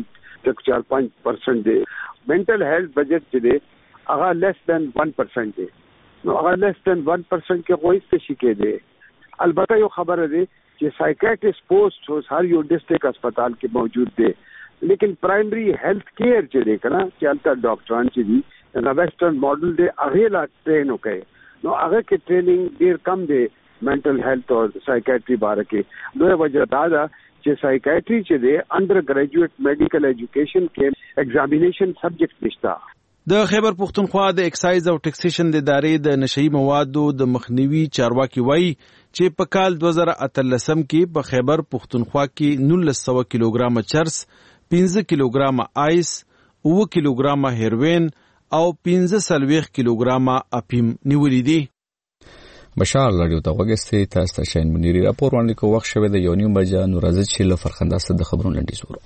4-5% دی. منټل هیلث بجټ چې دی هغه لیس دین 1% دی. نو هغه لیس دین 1% کې کوئی څه شي کې دی. البته یو خبره دی چې سایکیاټریسټ پوسټ اوس هر یو ډسټرکټ هسپتال کې موجود دی لیکن پرایمری هیلث کیر چې دی کنه چې البته ډاکټران چې دي دا ویسټرن ماډل دی هغه لا ټرین وکړي نو هغه کې ټریننګ ډیر کم دی منټل هیلث او سایکیاټري باره کې. دوی وجه دا ده چې سایکیاټري چې دی انډر ګریجویټ میډیکل ایجوکیشن کې ایگزامینیشن سبجیکټ نشته. د خیبر پښتونخوا د اکسایز او ټیکسیشن د ادارې د نشئی موادو د مخنیوي چارواکي وایي چې په کال 2013 کې په خیبر پښتونخوا کې 1900 کیلوګرام چرس، 15 کیلوګرام آیس، 9 کیلوګرام هیروین او 15 کیلوګرام اپیم نیولې دي. بشار رادیو ته وګورئ، تاسو ته شاین منيري راپور وړاندې کوي. وخت شوه د 1:30 بجې نو راځي چې له فرخنده سره د خبرونو لنډیز ورو.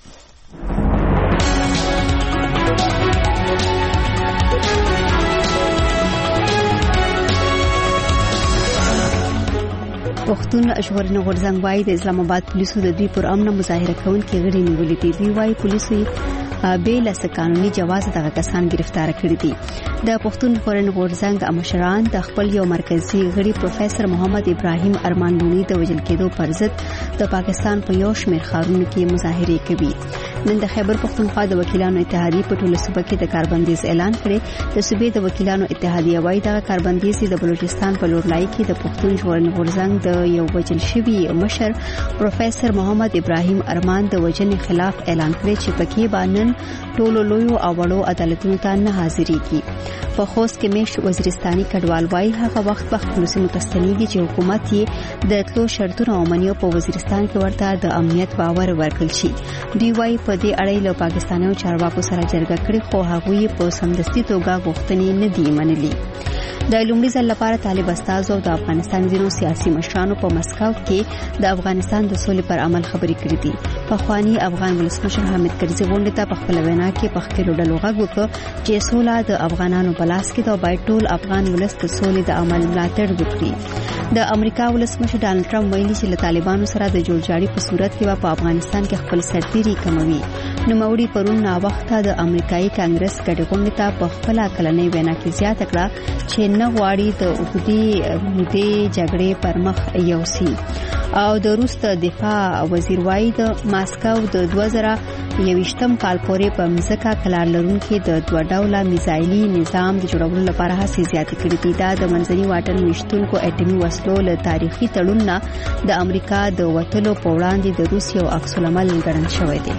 پښتون ژغورنې غورځنګ وايي د اسلام آباد پولیسو د دوی پر امن مظاهره کوونکي غړي نیولې دي. دوی وايي پولیسو بې له قانوني جواز دغه کسان گرفتار کړي دي. د پښتون ژغورنې غورځنګ مشران د خپل یو مرکزی غړي پروفیسور محمد ابراهیم ارمان لونی د وژل کېدو پر ضد د پاکستان په یو شمېر ښارونو کې مظاهره کوي. نن د خیبر پښتونخوا د وکیلانو اتحادیې په ټوله صوبه کې د کاربندیز اعلان کړي. د صوبې د وکیلانو اتحادیې وايي د کاربندیز د بلوچستان په لورلای کې د پښتون ژغورنې غورځنګ د یو وجل شوی مشر پروفیسور محمد ابراهیم ارمان د وژنې خلاف اعلان کړی چې پکې باندې ټولو لویو او وړو عدالتونو ته نه حاضرېږي. په خوست کې مېش وزیرستاني کډوال وايي هغه وخت په خپل سیمه تستنیږي چې حکومت یې د تلو شرطونه او منیو په وزیرستان کې ورته د امنیت باور ورکړل شي. دوی وايي په دې اړه له پاکستانیو چارواکو سره جرګه کړې خو هغه یې په سمدستي توګه غوښتنې نه دي منلې. د لومړي ځل لپاره طالب استازو د افغانستان ځینو سیاسي مشرانو په مسکو کې د افغانستان د سولې پر عمل خبرې کړې دي. پخوانی افغان ولسمشر حامد کرزي غونډې ته په خپل وینا کې په خپلو ډلو غږ وکړ چې سوله د افغانانو په لاس کې ده او باید ټول افغان ولس د سولې د عمل ملاتړ وکړي. د امریکا ولسمشر ډانلډ ټرمپ ویلي چې له طالبانو سره د جوړجاړي په صورت کې په افغانستان کې خپل سرتیري کموي. نوموړي پرون نا وخته د امریکایي کانګرس ګډه غونډه ته په خپل کلنۍ وینا کې زیاته کړه چې نه غواړي د اوږدې مودې جګړې پر مخ یوسي. او د روس د دفاع وزیر وايي د ماسکو د 2021 کال پورې په مزکا کلار لرونکو د 2 ډوله میزایلي نظام د جوړولو لپاره هڅې زیاتې کړې دي. دا د منځني واټن وشتونکو اټومي وسلو له تاریخي تړون نه د امریکا د وټلو په وړاندې د روس یو عکس العمل ګڼل شوی دی.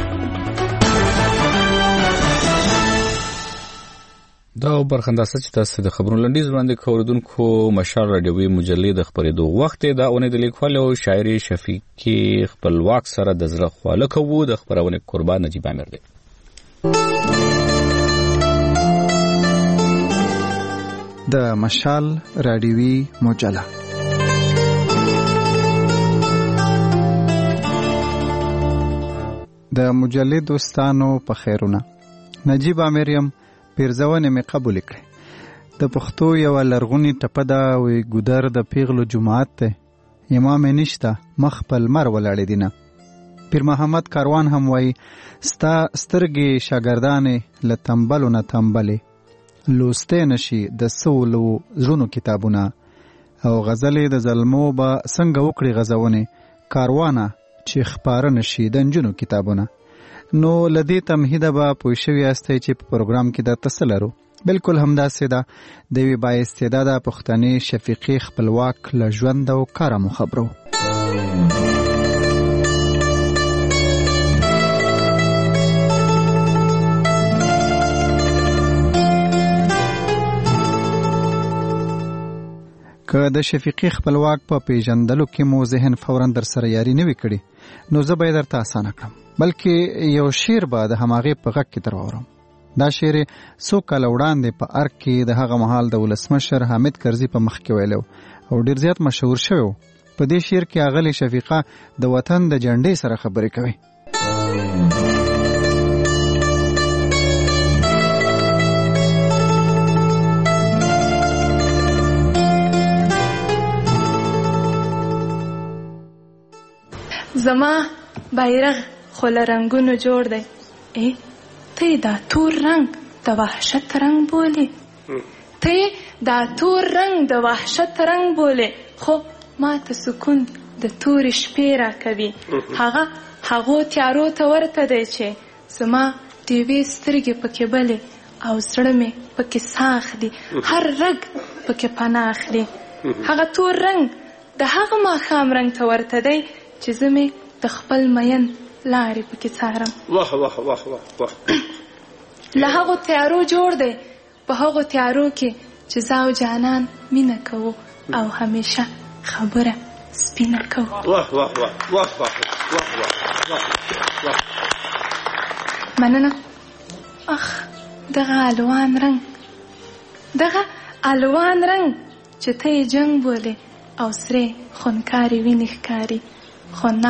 دا برخنداسه چې تاسو د خبرونو لنډیز وړاندې کوردونکو مشال رادیوي مجلې د خبرېدو وخت دا اونې د لیکوال او شاعر شفیقي خپلواک سره د زړه خواله کوو. د خبرونه قربان نجیب امیر دی. د مشال رادیوي مجله د مجلې دوستانو په خیرونه. نجیب امیریم پیرزونه می قبول کړ. د پښتو یو لرغونی ټپه دا وی ګودر د پیغلو جماعت ته امام نشته مخ په لمر ولاړ دینه. پیر محمد کاروان هم وای ستا سترګې شاګردانې لتمبلو نه تمبلې لوسته نشي د سولو زړونو کتابونه او غزلې د زلمو به څنګه وکړي غزونه کاروانه چې خبره نشي د انجونو کتابونه. نو لدی تمهیده با پوښوي استه چې په پروګرام کې د تسلرو بالکل همداسې ده. د وی با استعداد پښتني شفیقي خپلواک له ژوند او کارمو خبرو. که د شفیقي خپلواک په پیژندلو کې مو ذهن فوراً در سره یاري نه وکړي نو زه به درته اسانه کړم. بلکې یو شعر به د هماغه په غږ کې درورم. دا شعر څو کال وړاندې په ارګ کې د هغه مهال د ولسمشر حامد کرزي په مخ کې ویلو او ډیر زیات مشهور شوی. په دې شعر کې اغلی شفیقه د وطن د جنډې سره خبرې کوي. زما بیرغ خل رنگونو جوړ دی. ته دا تور رنگ د وحشت رنگ بولی، ته دا تور رنگ د وحشت رنگ بولی، خو ما ته سکون د تور شپې را کوي. هغو تیارو ته ورته دی چې زما دیوې سترګې پکې بلې او زړه مې پکې ساخ دی، هر رگ پکې پناه اخلي. هغه تور رنگ د هغه ماښام رنگ ته ورته دی چې زه مې د خپل مین لارې پکې څارم. واه واه واه واه واه. له هغو تیارو جوړ دی په هغو تیارو کې چې زه او جانان مینه کوو او همیشه خبره سپینه کوو. واه واه واه واه واه واه واه. مننه. اخ دغه الوان رنگ چې ته یې جنگ بولې او سرې خونکاري وینې ښکاري. خو نه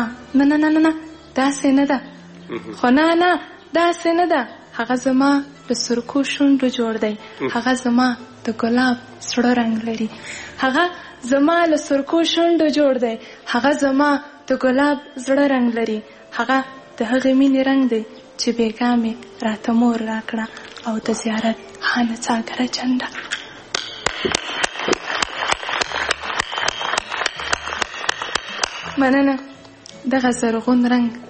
داسې نه ده. خو نه داسې نه ده. هغه زما د سرکو شونډو جوړ دی. هغه زما د ګلاب سړه رنگ لري. هغه زما له سرکو شونډو جوړ دی. هغه زما د ګلاب زړه رنگ لري. هغه د هغې مینې رنگ دی چې بیګا مې راته مور راکړه او د زیارت هانه څاګره جنډه. مننه. دغه زرغون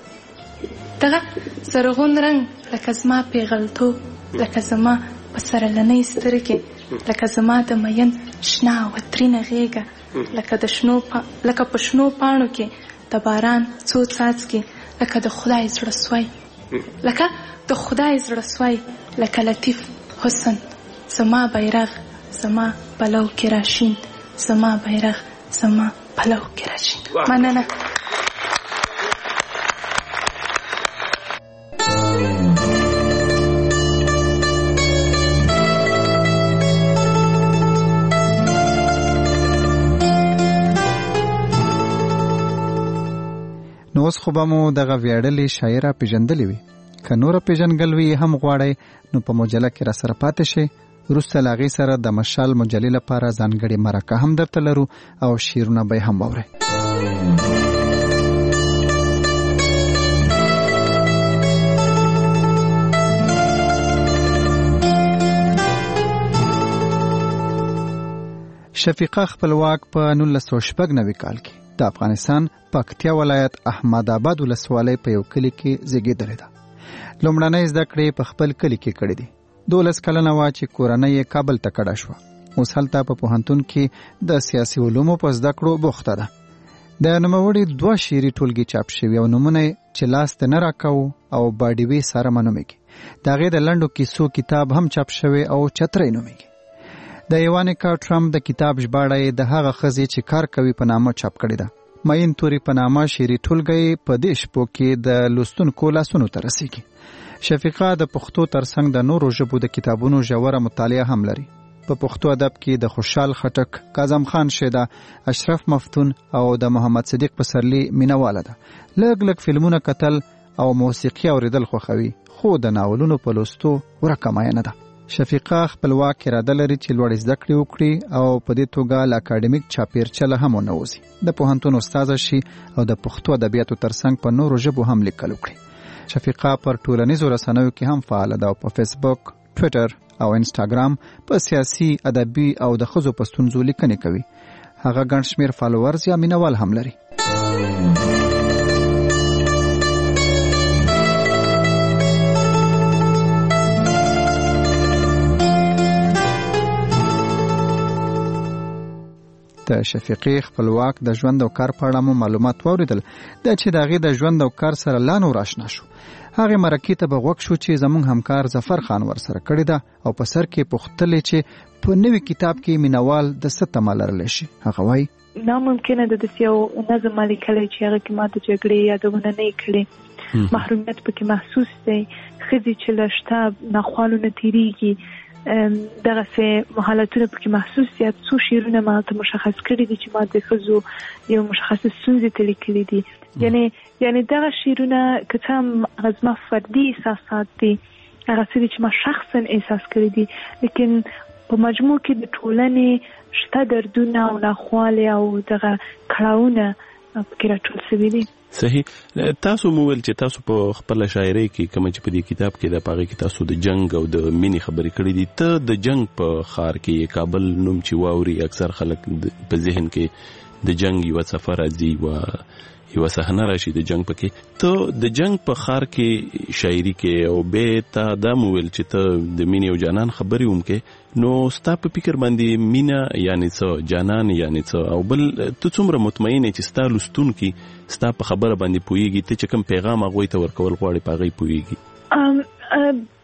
رنگ لکه زما پیغلتوب، لکه زما په سرلنۍ سترګې، لکه زما د مین شنه وترینه غېږه، لکه په شنو پاڼو کې د باران څو څاڅکي، لکه د خدای زړه سوی، لکه لطیف حسن. زما بیرغ زما پلو کې راشین، زما بیرغ زما پلو کې راشین. مننه. نو اوس خو به مو دغه ویاړلې شاعره پیژندلې وي. که نوره پیژنګلوي هم غواړئ نو په مجله کې را سره پاتې شئ. وروسته له هغې سره د مشال مجلې لپاره ځانګړې مرکه هم درته لرو او شعرونه به هم واورئ. شفیقه خپلواک په 1996 کال کې د افغانستان پکتیا ولایت احمد آباد ولسوالۍ په یو کلی کې زیږېدلې ده. لومړنۍ زده کړې په خپل کلی کې کړې دي. 12 کلنه وه چې کورنۍ یې کابل ته کډه شوه. اوس هلته په پوهنتون کې د سیاسي علومو په زده کړو بوخته ده. د نوموړي 2 شعري ټولګې چاپ شوي او نومونه چې لاس ته نه راکوو او باډیوي سارمه نومیږي. د هغې د لنډو کیسو کتاب هم چاپ شوی او چترۍ نومیږي. د ایوانیکا ټرمپ د کتاب ژباړه یې د هغه ښځې چې کار کوي په نامه چاپ کړې ده. مین توري په نامه شعري ټولګه په دې شپو کې د لوستونکو لاسونو ته رسیږي. شفیقه د پښتو ترڅنګ د نورو ژبو د کتابونو ژوره مطالعه هم لري. په پښتو ادب کې د خوشحال خټک، کاظم خان شیدا، اشرف مفتون او د محمد صدیق پسرلی مینواله ده. لږ فلمونه کتل او موسیقي اوریدل خوښوي، خو د ناولونو په لوستو ورکه ماینه ده. شفیقه خپلواک اراده لري چې لوړ زده کړې وکړي او په دې توګه له اکاډمیک چاپیرچله هم ونوځي. د پوهنتون استاده شي او د پښتو ادبیاتو ترڅنګ په نورو ژبو هم لیکل وکړي. شفیقه پر ټولنیزو رسنیو کې هم فعاله ده او په فیسبوک، ټویټر او انسټاګرام په سیاسي، ادبي او د ښځو په ستونزو لیکنې کوي. هغه ګڼ شمېر فالوورز یا مینوال هم لري. د شفیقې خپلواک د ژوند او کار په اړه مو معلومات واوریدل. دا چې د هغې د ژوند او کار سره لا نور آشنا شو. هغې مرکې ته به غوږ شو چې زموږ همکار ظفر خان ورسره کړې ده او په سر کې پوښتلې چې په نوي کتاب کې مینوال د څه تمه لرلی شي. هغه وایي ناممکنه ده داسې یو نظم ما لیکلی چې هغه کې ما د جګړې یادونه نه یې کړې. محرومیت پکې محسوس دی. ښځې چې له شته ناخوالو نه تېرېږي، دغسې حالتونه پکې محسوس دي. څو شعرونه ما ته مشخص کړي دي چې ما د ښځو یو مشخصه ستونزې ته لیکلي دي. یعنې دغه شعرونه که څه هم هغه زما فردي احساسات دي، هغه څه دي چې ما شخصا احساس کړي دي، لیکن په مجموع کې د ټولنې شته دردونه او ناخوالې او دغه کړاوونه پکې راټول شوي دي. صحیح. تاسو مو ویل چې تاسو په خپل شاعرۍ کې کوم چې په دې کتاب کې د پاغه کې تاسو د جنگ او د مینې خبرې کړې دي. ته د جنگ په خار کې کابل نوم چې واوري اکثر خلک په ذهن کې د جنگ یو سفر راځي و یو صحنه راشي د جنگ پکې. ته د جنگ په خار کې شاعري کې او به ته دا مو ویل چې ته د مینې او جانان خبرې هم کې، نو ستا په فکر باندې مینا یعنی څه، جانان یعنی څه، او بل ته څومره مطمئن چې ستا لستونکي ستا په خبره باندې پوهیږي، ته چې کوم پیغام هغوی ته ورکول غواړي په هغې پوهیږي؟ مینا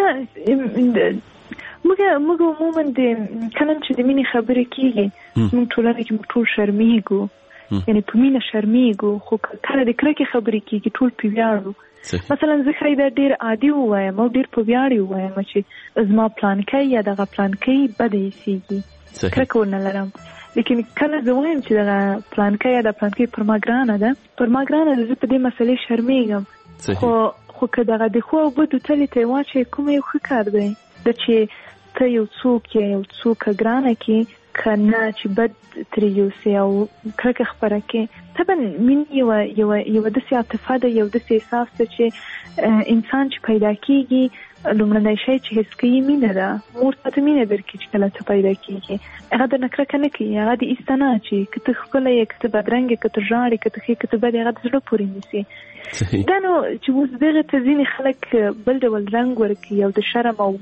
مینه موږ عموما د کله چې د مینې خبرې کیږي موږ ټولنه کې موږ ټول شرمېږو، یعنی په مینه شرمېږو، خو کله د کرکې خبرې کیږي ټول په ویاړو. مثلا زه ښایي دا ډېر عادي ووایم او ډېر په ویاړ ووایم چې زما پلانکی یا دغه پلانکی بده ایسېږي، کرکه ورنه لرم. لیکن کله زه وایم چې دغه پلانکی یا د پلانکی پر ما ګرانه ده، زه په دې مسلې شرمېږم. خو که دغه د ښو او بدو تلې ته یې واچوې کوم یو ښه کار دی د چې ته یو څوک یا یو څوک ګرانه کې که نه چې بد ترې یوسې او کرکه خپره کې. طبعا مینه یوه داسې عاطفه ده، یو داسې احساس ده چې انسان چې پیدا کېږي لومړنی شی چې حس کوي مینه ده. مور ته مینه درکړي چې کله ته پیدا کېږي، هغه درنه کرکه نه کوي، هغه دې ایسته نه اچوي، که ته ښکلی یې، که ته بدرنګ یې، که ته ژاړې، که ته ښې، که ته بد یې، هغه د زړه پورې نیسي. دا نو چې اوس دغه ته ځینې خلک بل ډول رنګ ورکوي او د شرم او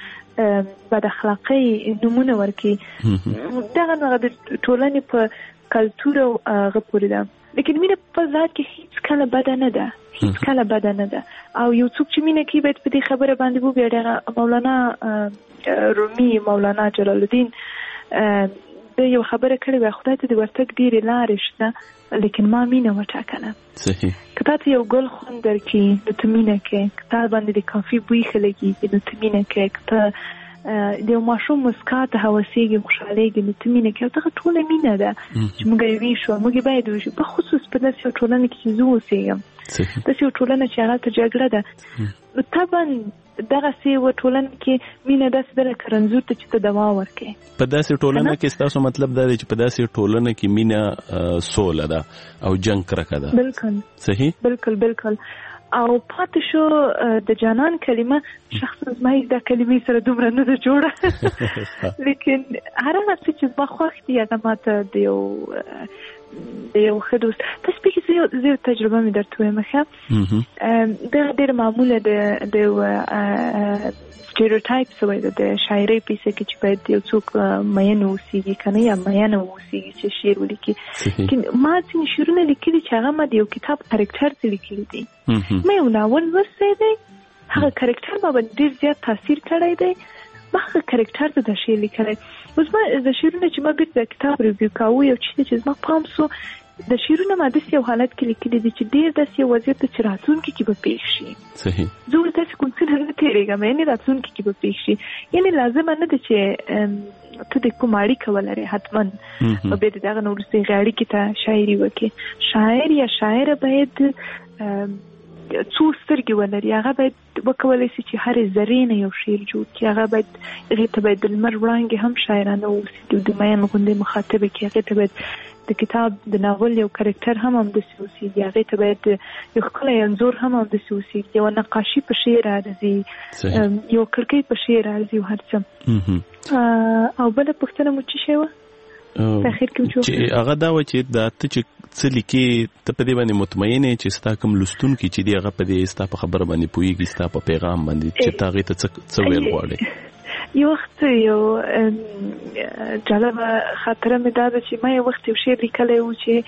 بد اخلاقۍ نومونه ورکوي، دغه د ټولنې په کلتور او هغه پورې ده. لیکن مینه په ذات کې هیڅ کله بده نه ده، هیڅ کله بده نه ده. او یو څوک چې مینه کوي باید په دې خبره باندې وویاړي. مولانا رومي، مولانا جلال الدین د یو خبره کړې وه، خدای ته د ورتګ ډېرې لارې شته لیکن ما مینه وټاکله. صحیح. که تا ته یو ګل خوند درکړي نو ته مینه کوې، که تا باندې د کافي بوی ښه لګېږي نو ته مینه کوې، که ته د یو ماشوم مسکا ته هوسېږي، خوشحالېږي نو ته مینه کوې. او دغه ټوله مینه ده چې موږ یې ویښو، موږ یې باید ویښو، په خصوص په داسې یو ټولنه کې چې زه اوسېږم، داسې یو ټولنه چې هغه ته جګړه ده. نو طبعا دغسې یوه ټولنه کې مینه داسې ده لکه رنځور ته چې ته دوا ورکوې. په داسې ټولنه کې ستاسو مطلب دا دی چې په داسې ټولنه کې مینه سوله ده او جنګ کرکه ده. بالکل صحیح. بالکل. او پاتې شو د جانان کلمه، شخصا زما دا کلمې سره دومره نه ده جوړه، لیکن هر هغه څه چې زما خوښ دي هغه ماته د یو ښه دوست. تاسو پکې زه یو تجربه مې درته وایم ښه. دغه ډېره معموله د یو سټیریوټایپ سوی ده د شاعرۍ په کیسه کې چې باید یو څوک مین اوسېږي که نه، یا مینه اوسېږي چې شعر ولیکي. ما ځینې شعرونه لیکلي چې هغه ما د یو کتاب کرکټر ته لیکلي دي. ما یو ناول لوستی دی، هغه کرکټر ما باندې ډېر زیات تاثیر کړی دی، ما هغه کرکټر ته دا شعر لیکلی. اوس ما د شعرونه چې ما بېرته د کتاب ریویو کاوه یو چیز چې زما پام سو، د شعرونه ما داسې یو حالت کې لیکلي دي چې ډېر داسې یو وضعیت ده چې راتلونکي کې به پېښ شي. صحیح. زه اوس داسې کوم څه نه تېرېږم، یعنې راتلونکي کې به پېښ شي. یعنې لازمه نه ده چې ته د کوم اړیکه ولرې حتما او بیا د دغه نه وروسته هغې اړیکې ته شاعري وکړې. شاعر یا شاعره باید څو سترګې ولري، هغه باید وکولی شي چې هرې ذرې نه یو شعر جوړ کړي. هغه باید هغې ته باید د لمر وړانګې هم شاعرانه واوسي، د مین غوندې مخاطبې کې هغې ته باید د کتاب د ناول یو کرکټر هم همداسې اوسېږي، هغې ته باید یو ښکلی انځور هم همداسې اوسېږي، یوه نقاشي په شعر راځي، یو کړکۍ په شعر راځي او هر څه. او بله پوښتنه مو څه شی وه په اخر کې چې هغه دا وه چې دا ته چې څه لیکې ته په دې باندې مطمئن یې چې ستا کوم لوستونکي چې دي هغه په دې ستا په خبره باندې پوهېږي، ستا په پیغام باندې چې ته هغې ته څه ویل غواړې؟ یو وخت یو جالبه خاطره مې دا ده چې ما یو وخت یو شعر لیکلی و چې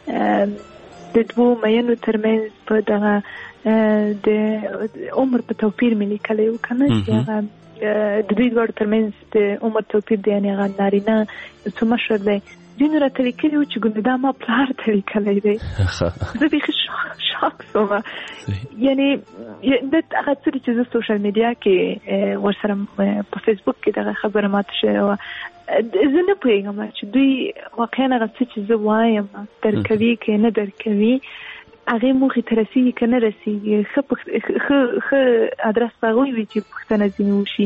د دوو مینو ترمنځ په دغه د عمر په توپیر مې لیکلی و که نه، چې هغه د دوی دواړو ترمنځ د عمر توپیر دی، یعنې هغه نارینه یو څه مشر دی. ځینو راته لیکلي و چې ګوندې دا ما پلار ته لیکلی دی. زه بیخي شاک سوم، یعنې هغه څه دي چې زه سوشل میډیا کې ورسره په فیسبوک کې دغه خبره ماته شوې وه. زه نه پوهېږم چې دوی واقعا هغه څه چې زه وایم درکوي که نه درکوي، هغې موخې ته رسېږي که نه رسېږي. ښه ادرس به هغوی وي چې پوښتنه ځینې وشي.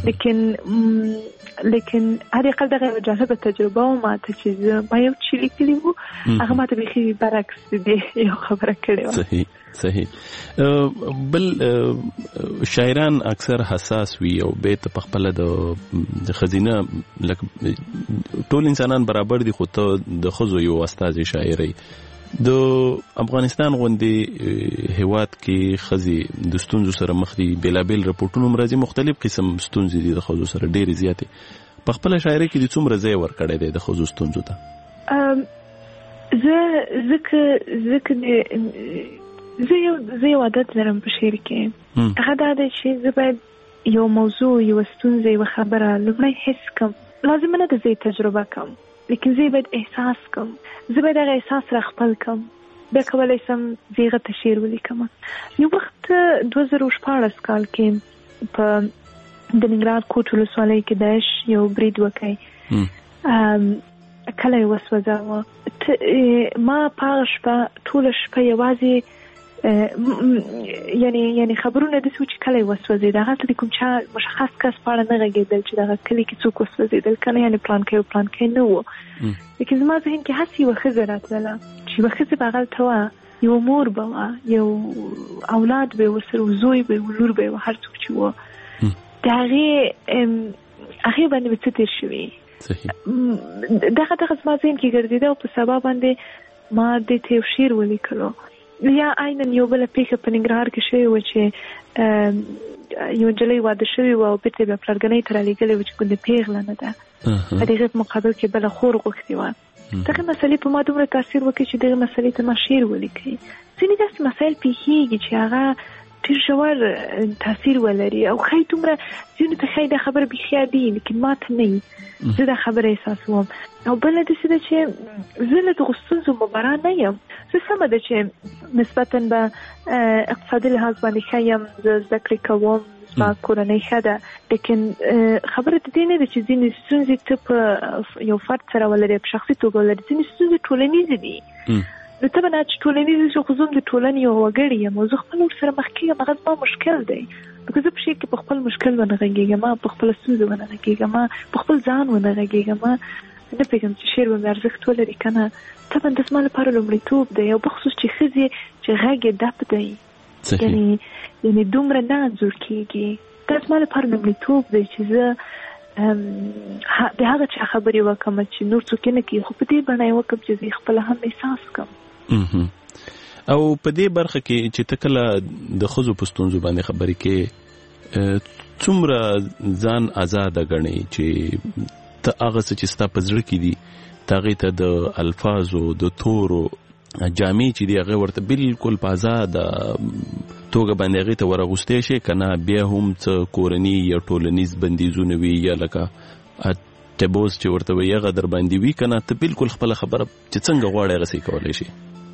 لیکن هر اقل دغه یوه جالبه تجربه وه ماته چې ما یو چې لیکلي وو، هغه ماته بیخي برعکس دې یو خبره کړې وه. صحیح. بل شاعران اکثر حساس وي او بیت په خپل د خزینه ټول انسانان برابر دي، خو ته د ښځو یو استازی شاعري. د افغانستان غوندې هیواد کې ښځې د ستونزو سره مخ دي، بېلابېل رپورټونه هم راځي، مختلف قسم ستونزې دي د ښځو سره ډېرې زیاتې. په خپله شاعرۍ کې د څومره ځای ورکړی دی د ښځو ستونزو ته؟ زه یو عادت لرم په شعر کې، هغه دا دی چې زه باید یو موضوع یو ستونزه یو خبره لومړی حس کوم لازم نه ده زه تجربه کوم لیکن زه باید احساس کوم زه باید هغه احساس را خپل کوم بیا کولی سم زه هغه ته شعر ولیکم. یو وخت 2014 کال کې په د ننګرهار کوټ ولسوالۍ کې داعش یو برید وکړ کلی وسوځاوه ما په هغه شپه ټوله شپه یوازې یعنی خبرونه داسې وو چې کلی وسوځېد هغلته د کوم چا مشخص کس په اړه نه غږېدل چې دغه کلي کې څوک وسوځېدل که نه یعنې پلانکی او پلانکی نه وو لیکن زما ذهن کې هسې یوه ښځه راتلله چې یوه ښځه به هغلته وه یوه مور به وه یو اولاد به یې ورسره و زوی به یې و لور به یې و هر څوک چې وه د هغې باندې به څه تېر شوي دغه زما ذهن کې ګرځېده او په سبا باندې ما دې ته یو شعر ولیکلو یا عینا یو بله پیښه په ننګرهار کې شوې وه چې یو نجلۍ واده شوې وه او بېرته یې بیا پلرګنۍ ته رالیږلې وه چې ګوندې پیغله نه ده په دغې په مقابل کې بله خور غوښتې وه دغه مسلې په ما دومره تاثیر وکړي چې دغه مسلې ته ما شعر ولیکئ. ځینې داسې مسایل پیښېږي چې هغه ډېر ژور تاثیر ولري او ښایي دومره ځینو ته ښایي دا خبره بیخي عادي لیکن ما ته نه وي زه دا خبره احساسوم. او بله داسې ده چې زه له دغو ستونزو مبرا نه یم زه سمه ده چې نسبتا به اقتصادي لحاظ باندې ښه یم زه زده کړې کوم زما کورنۍ ښه ده لیکن خبره د دې نه ده چې ځینې ستونزې ته په یو فرد سره ولري په شخصي توګه ولري ځینې ستونزې ټولنیزې دي نو ته به نه چې ټولنیزې شو خو زه هم د ټولنې یو وګړی یم او زه خپل ورسره مخ کېږم هغه زما مشکل دی لکه زه په شعر کې په خپل مشکل ونه غږېږم په خپله ستونزه ونه غږېږم په خپل ځان ونه غږېږم نه پوهېږم چې شعر به مې ارزښت ولري که نه طبعا د زما لپاره لومړیتوب دی او بخصوص چې ښځې چې غږ یې دپ دی یعنې دومره نه انځور کېږي دا زما لپاره لومړیتوب دی چې زه د هغه چا خبرې وکړم چې نور څوک یې نه کوي خو په دې بڼه یې وکړم چې زه یې خپله هم احساس کړم. او په دې برخه کې چې ته کله د ښځو په ستونزو باندې خبرې کې څومره ځان آزاده ګڼې چې ته هغه څه چې ستا په زړه کې دي ته هغې ته د الفاظو د تورو جامې چې دي هغې ورته بلکل په ازاده توګه باندې هغې ته ورغوستی شي که نه بیا هم څه کورني یا ټولنیز بندیزونه وي یا لکه ټبوز چې ورته وایي هغه در باندې وي که نه ته بلکل خپله خبره چې څنګه غواړې هغسې کولی شي؟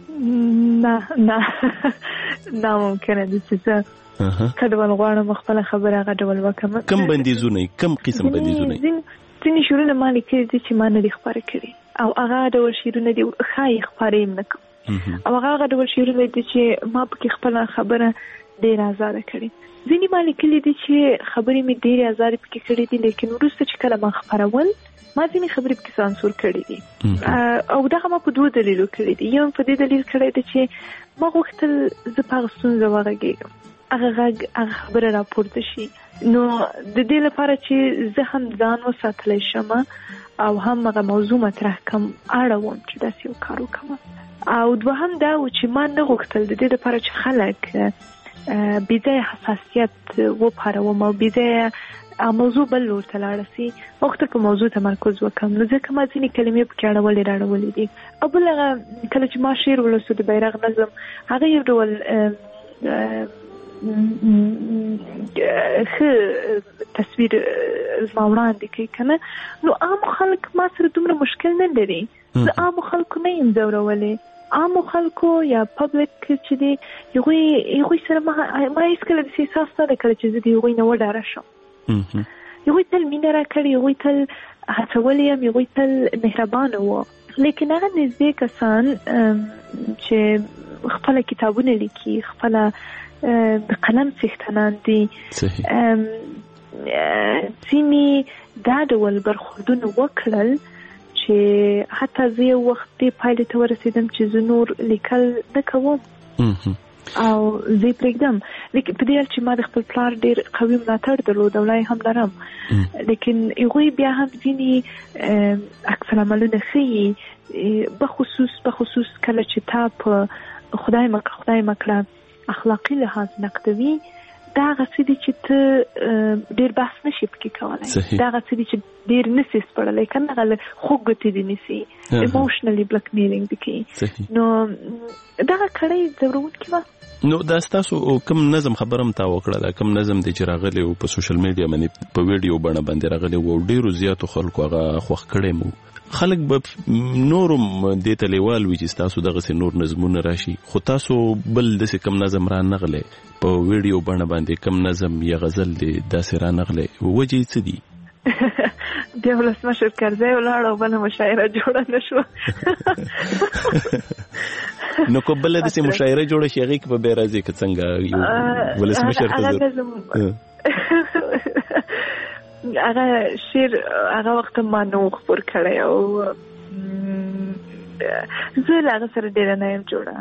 نه ممکنه ده چې زه څه ډول غواړم خپله خبره هغه ډول وکړم. کوم بندیزونه کوم قسم بندیزونه ځینې شعرونه ما لیکلي دي چې ما نه دي خپاره کړي او هغه ډول شعرونه دي ښایي خپاره یې نه کوم او هغه ډول شعرونه دي چې ما پکې خپله خبره ډېره ازاده کړې. ځینې ما لیکلي دي چې خبرې مې ډېرې ازادې پکې کړې دي لیکن وروسته چې کله ما خپرول ما ځینې خبرې پکې سانسور کړې دي او دغه ما په دوه دلیلو کړې دي. یو په دې دلیل کړی دی چې ما غوښتل زه په هغه ستونزه وغږېږم هغه غږ هغه خبره راپورته شي نو د دې لپاره چې زه هم ځان وساتلی شم او هم هغه موضوع مطرح کړم اړه وم چې داسې یو کار وکړم. او دوهم دا و چې ما نه غوښتل د دې لپاره چې خلک بېځایه حساسیت وپاروم او بېځایه موضوع بل لور ته لاړه سي غوښتل په موضوع تمرکز وکړم نو ځکه ما ځینې کلمې پکې اړولې راړولې دي. او بل هغه کله چې ما شعر ولوستو د بیرغ نظم هغه یو ډول ښه تصویر زما وړاندې کوي که نه نو عامو خلک ما سره دومره مشکل نه لري زه عامو خلکو نه یم ځورولې عامو خلکو یا پبلک چې دی هغوی سره ما هېڅکله داسې احساس نه دی کړی چې زه د هغوی نه وډاره شم. هغوی تل مینه راکړې هغوی تل هڅولی یم هغوی تل مهربانه وو لیکن هغه نږدې کسان چې خپله کتابونه لیکي خپله د قلم څښتنان دي ځینې دا ډول برخوردونه وکړل چې حتی زه یو وخت دې پایلې ته ورسېدم چې زه نور لیکل نه کوم او زه یې پرېږدم لیکن په دې حال چې ما د خپل پلار ډېر قوي ملاتړ درلود او لا یې هم لرم لیکن هغوی بیا هم ځینې عکس العملونه ښیي بخصوص کله چې تا په خدای مکړه اخلاقي لحاظ نقدوي دا هغه څه دي چې ته ډېر بحث نشي پکې کولی دا هغه څه دي چې ډېر نسي سپړلی که نه هغه خوږ ګوتې دې نیسي ایموشنلي بلک میلینګ دې کوي نو دغه کړۍ ځورونکې وه نو دا تاسو کوم نظم خبرم تا وکړه دا کوم نظم د چراغلي او په سوشل میډیا باندې په ویډیو باندې راغلي او ډیرو زیاتو خلکو هغه خوښ کړي مو خلک به نورم د تلیوال وی چې تاسو دغه نور نظمونه راشي خو تاسو بل د کوم نظم را نغله په ویډیو باندې کوم نظم یا غزل د داسې را نغله وجه څه دي د ولسمشر کرزی ولاړ او بل مشاعره جوړه نشو نو کو بل د مشاعره جوړه شي هغه په بیرازي کې څنګه ولسمشر هغه شعر هغه وخت ما نو خبر کړی او زه هغه سره ډیر نه یم جوړه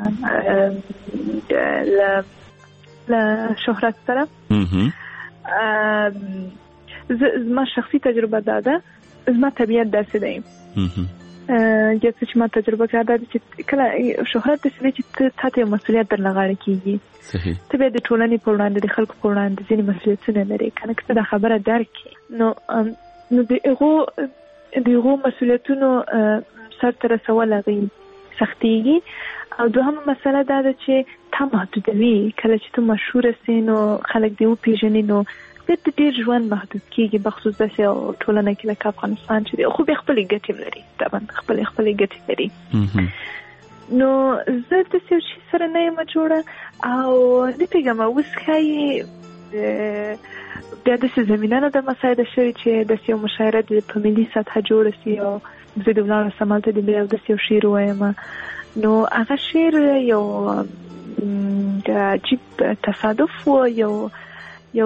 ل شهرت سره زما شخصي تجربه ده زما طبیعت داسې دی یا چې ما تجربه کړې ده چې کله شهرت د سړي چې ته مسؤلیت در لغاړه کیږي ته به د ټولنې په وړاندې د خلکو په وړاندې ځینې مسؤلیتونه لري کنه که دا خبره درک نو د هغو مسؤلیتونو سرته رسول هغې سختېږي او دوهمه مسله دا ده چې تا محدودوي کله چې ته مشهوره سې نو خلک دې وپېژني نو د ډیر ژوند محدود کیږي بخصوص داسې ټولنه کې لکه افغانستان چې دی خو بیا خپلې ګټې لري طبعا خپلې ګټې لري نو زه داسې یو شي سره نه یم جوړه او نه پوهېږم اوس ښایي بیا داسې زمینه نه ده مساعده شوې چې داسې یو مشاعره په ملي سطحه جوړه سي او زه د ولاړه سم هلته د بیا داسې یو شعر ووایم نو هغه شعر یو عجیب تصادف و یو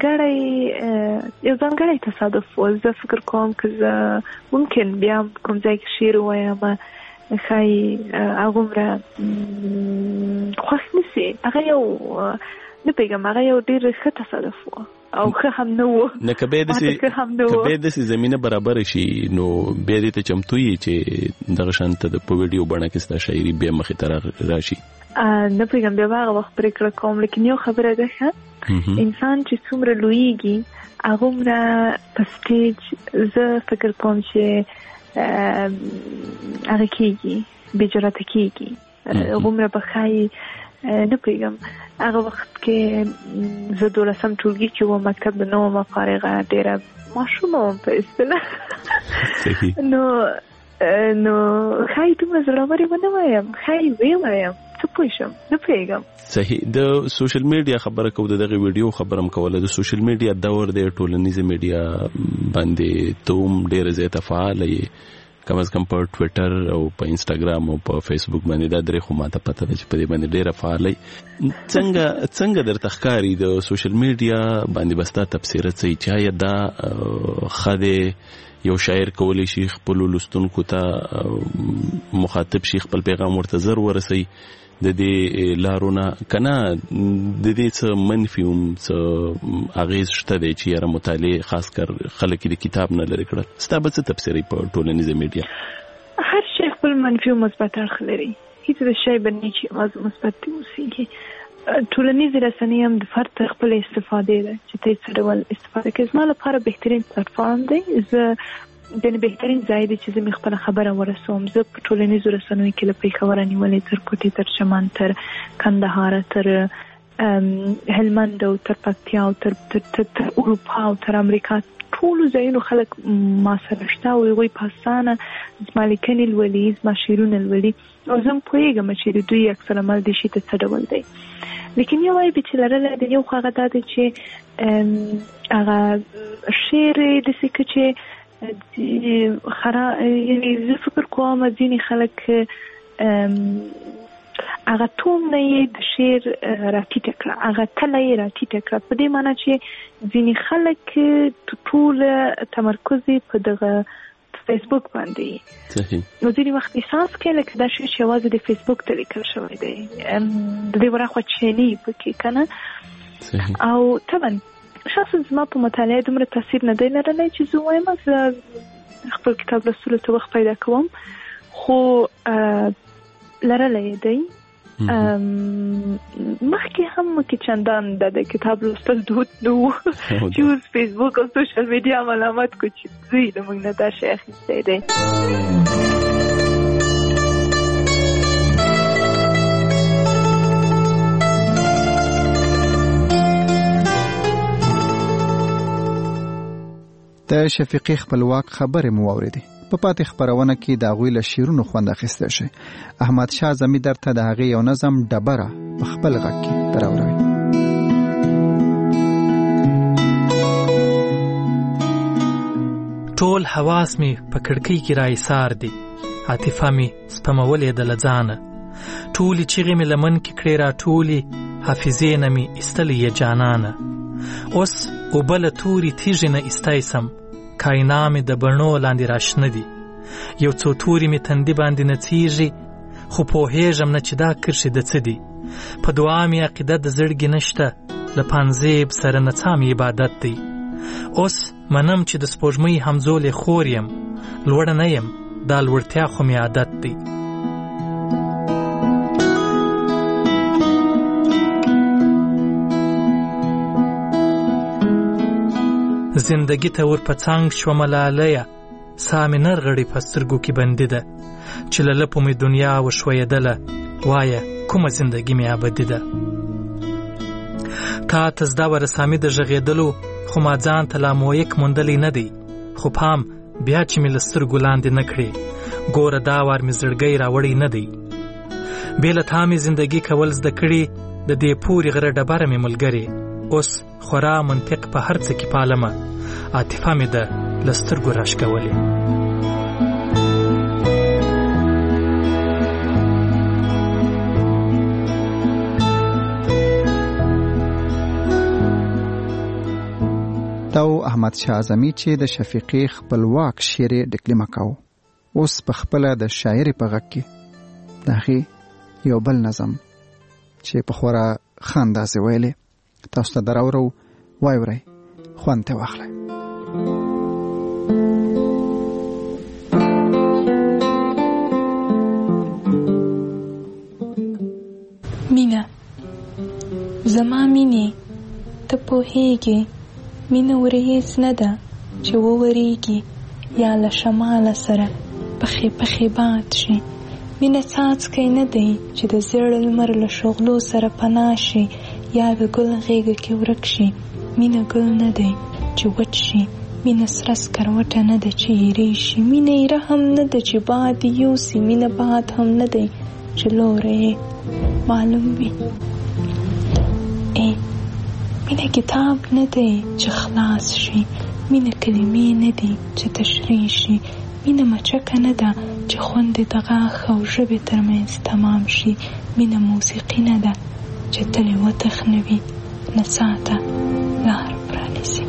ځانګړی تصادف و زه فکر کوم که زه ممکن بیا کوم ځای کې شعر ووایم ښایي هغومره خوښ نه سي هغه یو نه پوهېږم هغه یو ډېر ښه تصادف و او ښه هم نه و نه که بیا داسې زمینه برابره شي نو بیا دې ته چمتو یې چې دغه شانته په ویډیو بڼه کې ستا شاعري بیا مخې ته راشي نه پوهېږم بیا به هغه وخت پرېکړه کوم لیکن یو خبره ده ښه انسان چې څومره لویږي هغومره په سټیج زه فکر کوم چې هغه کېږي بې جرأته کېږي هغومره به ښایي نه پوهېږم هغه وخت کې زه 12 ټولګي کې وم مکتب نه وم فارغه ډېره ماشومه وم په اصطلاح نو ښایي دومره زړورې ونه وایم ښایي ویې وایم څه پوه شم نه پوهېږم صحیح د سوشل میډیا خبره کوو دغه ویډیو خبرم کوله د سوشل میډیا دور دی ټولنیزه میډیا باندې ته هم ډېره زیاته فعاله یې کم از کم په ټویټر او په انسټاګرام او په فیسبوک باندې دا درې خو ماته پته ده چې په دې باندې ډېره فعاله څنګه درته ښکاري د سوشل میډیا باندې به ستا تبصره څه چې آیا دا ښه دی یو شاعر کولی شي خپل لوستونکو ته مخاطب شي خپل پیغام ورته زر ورسوي د دې لارونه کنه د دې څه منفي هم څه اغیز شته دی چې یاره مطالعه خاص کر خلک د کتاب نه لري کړل ستا به څه تفسیري په ټولنیزه میډیا هر شی خپل منفي او مثبت اړخ لري هیڅ د شی باندې چې مثبت اوسېږي ټولنیزې رسنۍ هم د فرد خپل استفاده ده چې ته څه ډول استفاده کوې زما لپاره بهترین پلیټفارم دی زه د بهترین ځای دی چې زه مې خپله خبره ورسوم زه په ټولنیزو رسنیو کې له پېښوره نیولې تر کوټې تر چمن تر کندهاره تر هلمند او تر پکتیا او تر اروپا او تر امریکا ټولو ځایونو خلک ما سره شته او هغوی په اسانه زما لیکنې لولي زما شعرونه لولي او زه هم پوهېږم چې د دوی عکس العمل دې شي ته څه ډول دی لیکن یو عیب چې لرلی دی یو خو هغه دا دی چې هغه شعر یې داسې که چې یعنې زه فکر کوم ځینې خلک هغه تومنه یې د شعر راټیټه کړه هغه تله یې راټیټه کړه په دې معنی چې ځینې خلک ټول تمرکز یې په دغه فیسبوک باندې نو ځینې وخت احساس کوي لکه دا شعر چې یوازې د فیسبوک ته لیکل شوی دی د دې ورهاخوا چیني پکې که نه او طبعا شخصا زما په مطالعه دومره تاثیر نه دی لرلی چې زه وایم زه خپل کتاب لوستلو ته وخت پیدا کوم خو لرلی دی مخکې هم کې چندان د کتاب لوستل دود نه و چې اوس فیسبوک او سوشل میډیا ملامت کو چې دوی د موږ نه دا شی اخیستی دی د شفیقي خپلواک خبرې مو واورېدې. په پاتې خبرونه کې د هغوی له شعرونو خوند اخیستی شي. احمد شاه زمي درته د هغې یو نظم ډبره په خپل غږ کې دراوروي. ټول حواس می په کړکۍ کې راایثار دي، عاطفه می سپمولې د لځانه، ټولې چیغې می لمن کې کړې را ټولې، حافظې نه می ایستلې یې جانانه. اوس اوبه له تورې تیږې نه ایستی سم، کاینا می د بڼو لاندې راشنه دي. یو څو تورې می تندي باندې نڅیږي، خو پوهېږم نه چې دا کرښې د څه دي. په دعا می عقیده د زړګي نشته، له پانزیب سره نڅا می عبادت دی. اوس منم چې د سپوږمۍ همزولې خور یم، لوړه نه یم، دا لوړتیا خو می عادت دی. زندگی ته ور په څنګ شومه لالیه، سا مې نرغړې په سترګو کې بندي ده، چې له لپو مې دنیا وشویدله، وایه کومه زندگی مې ابدي ده. تا ته زده وه رسامي د غږېدلو، خو ما ځان ته لا مویک موندلی نه دی. خو پام بیا چې مې له سترګو لاندې نه کړې، ګوره دا وار مې زړګی راوړی نه دی. بې له تا مې زندگی کول زده کړي، د دې پورې غره ډبره مې ملګرې. اوس خورا منطق په هر څه کې پالمه، عاطفه مې ده له سترګو راشکولې. دا احمد شاه اعظمي چې د شفیقي خپلواک شعر ډکلیمه کاوه، اوس په خپله د شاعري په غږ کې د هغې یو بل نظم چې په خورا ښه اندازې ویلې تاسو ته دراوړو، واورئ، خوند ترې واخلئ. مینه زما مینې ته پوهېږې، مینه ورهیڅ نه ده چې وورېږي یا له شماله سره پخې پخې باد شي. مینه څاڅکی نه دی چې د زیړ لمر له شغلو سره پناه شي یا د ګل غېږه کې ورک شي. مینه ګل نه دی چې وچ شي، مینه سره سکروټه نه ده چې ایرې شي. مینه ایره هم نه ده چې باد یوسي، مینه باد هم نه دی چې لوری یې معلوم وي. مینه کتاب نه دی چې خلاص شي، مینه کلمې نه دی چې تشریح شي. مینه مچکه نه ده چې خوند د غاښ او ژبې ترمنځ تمام شي. مینه موسیقي نه ده چې تل یې وتخنوي، نڅا ته لار پرانیسي.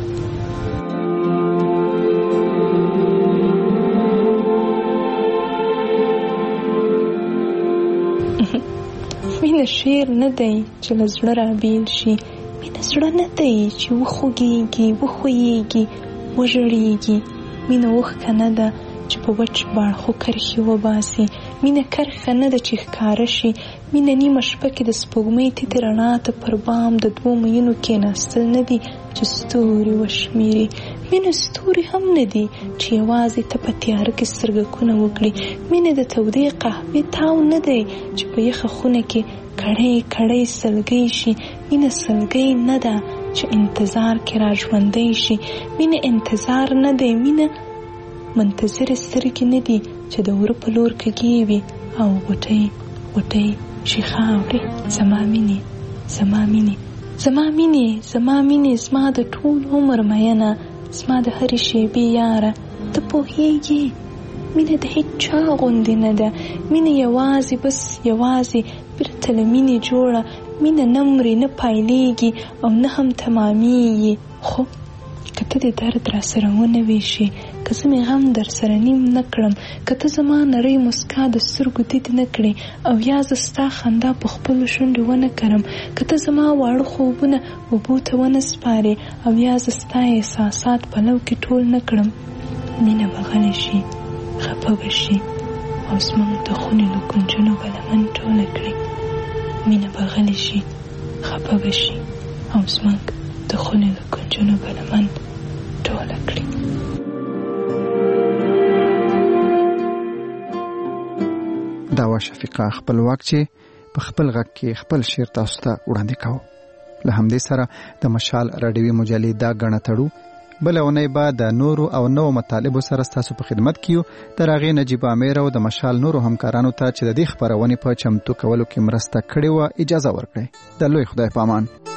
مینه شعر نه دی چې له زړه رابیل شي، مینه زړه نه دی چې وخوږېږي، وښویېږي، وژړېږي. مینه اوښکه نه ده چې په وچ باړخو کرښې وباسي. مینه کرښه نه ده چې ښکاره شي. مینه نیمه شپه کې د سپوږمۍ تیتې رڼا ته پر بام د دوو مینو کېناستل نه دي چې ستوري وشمېري. مینه ستوري هم نه دي چې یوازې ته په تیاره کې سترګکونه وکړي. مینه د تودې قهوې تاو نه دی چې په یخه خونه کې کړی کړی سلګۍ شي. مینه سلګۍ نه ده چې انتظار کې را ژوندی شي. مینه انتظار نه دی، مینه منتظرې سترګې نه دي چې د وره په لور کږې وي او غوټۍ غوټۍ شي خاورې. زما مینې زما مینې زما مینې زما مینې، زما د ټول عمر مینه، زما د هرې شېبې یاره. ته پوهېږې مینه د هیچ چا غوندې نه ده. مینه یوازې بس یوازې بیرته له مینې جوړه. مینه نه مري، نه پایلیږي او نه هم تمامیږي. خو که ته د درد را سره ونه ویشي، که زه مې غم در سره نیم نه کړم، که ته زما نرۍ مسکا د سترګو دید نه کړې، او یا زه ستا خندا په خپلو شونډو ونه کرم، که ته زما واړه خوبونه اوبو ته ونه سپارې، او یا زه ستا احساسات په لو کې ټول نه کړم، مینه به غلی شي، خفه به شي او زموږ د خونې له کونجونو به لمن ټوله کړي. مینه به غلی شي، خفه به شي او زموږ د خونې له کونجونو به لمن ټوله کړي. دا وا شفیقه خپلواک چې په خپل غږ کې خپل شعر تاسو ته وړاندې کاوه. له همدې سره د مشال راډیوي مجلې دا غڼه تړو. بل اونۍ به د نورو او نوو مطالبو سره ستاسو په خدمت کیو. تر هغې نجیب امیر او د مشال نورو همکارانو ته چې د دې خبرونې په چمتو کولو کې مرسته کړې وه اجازه ورکړئ. د لوی خدای په امان.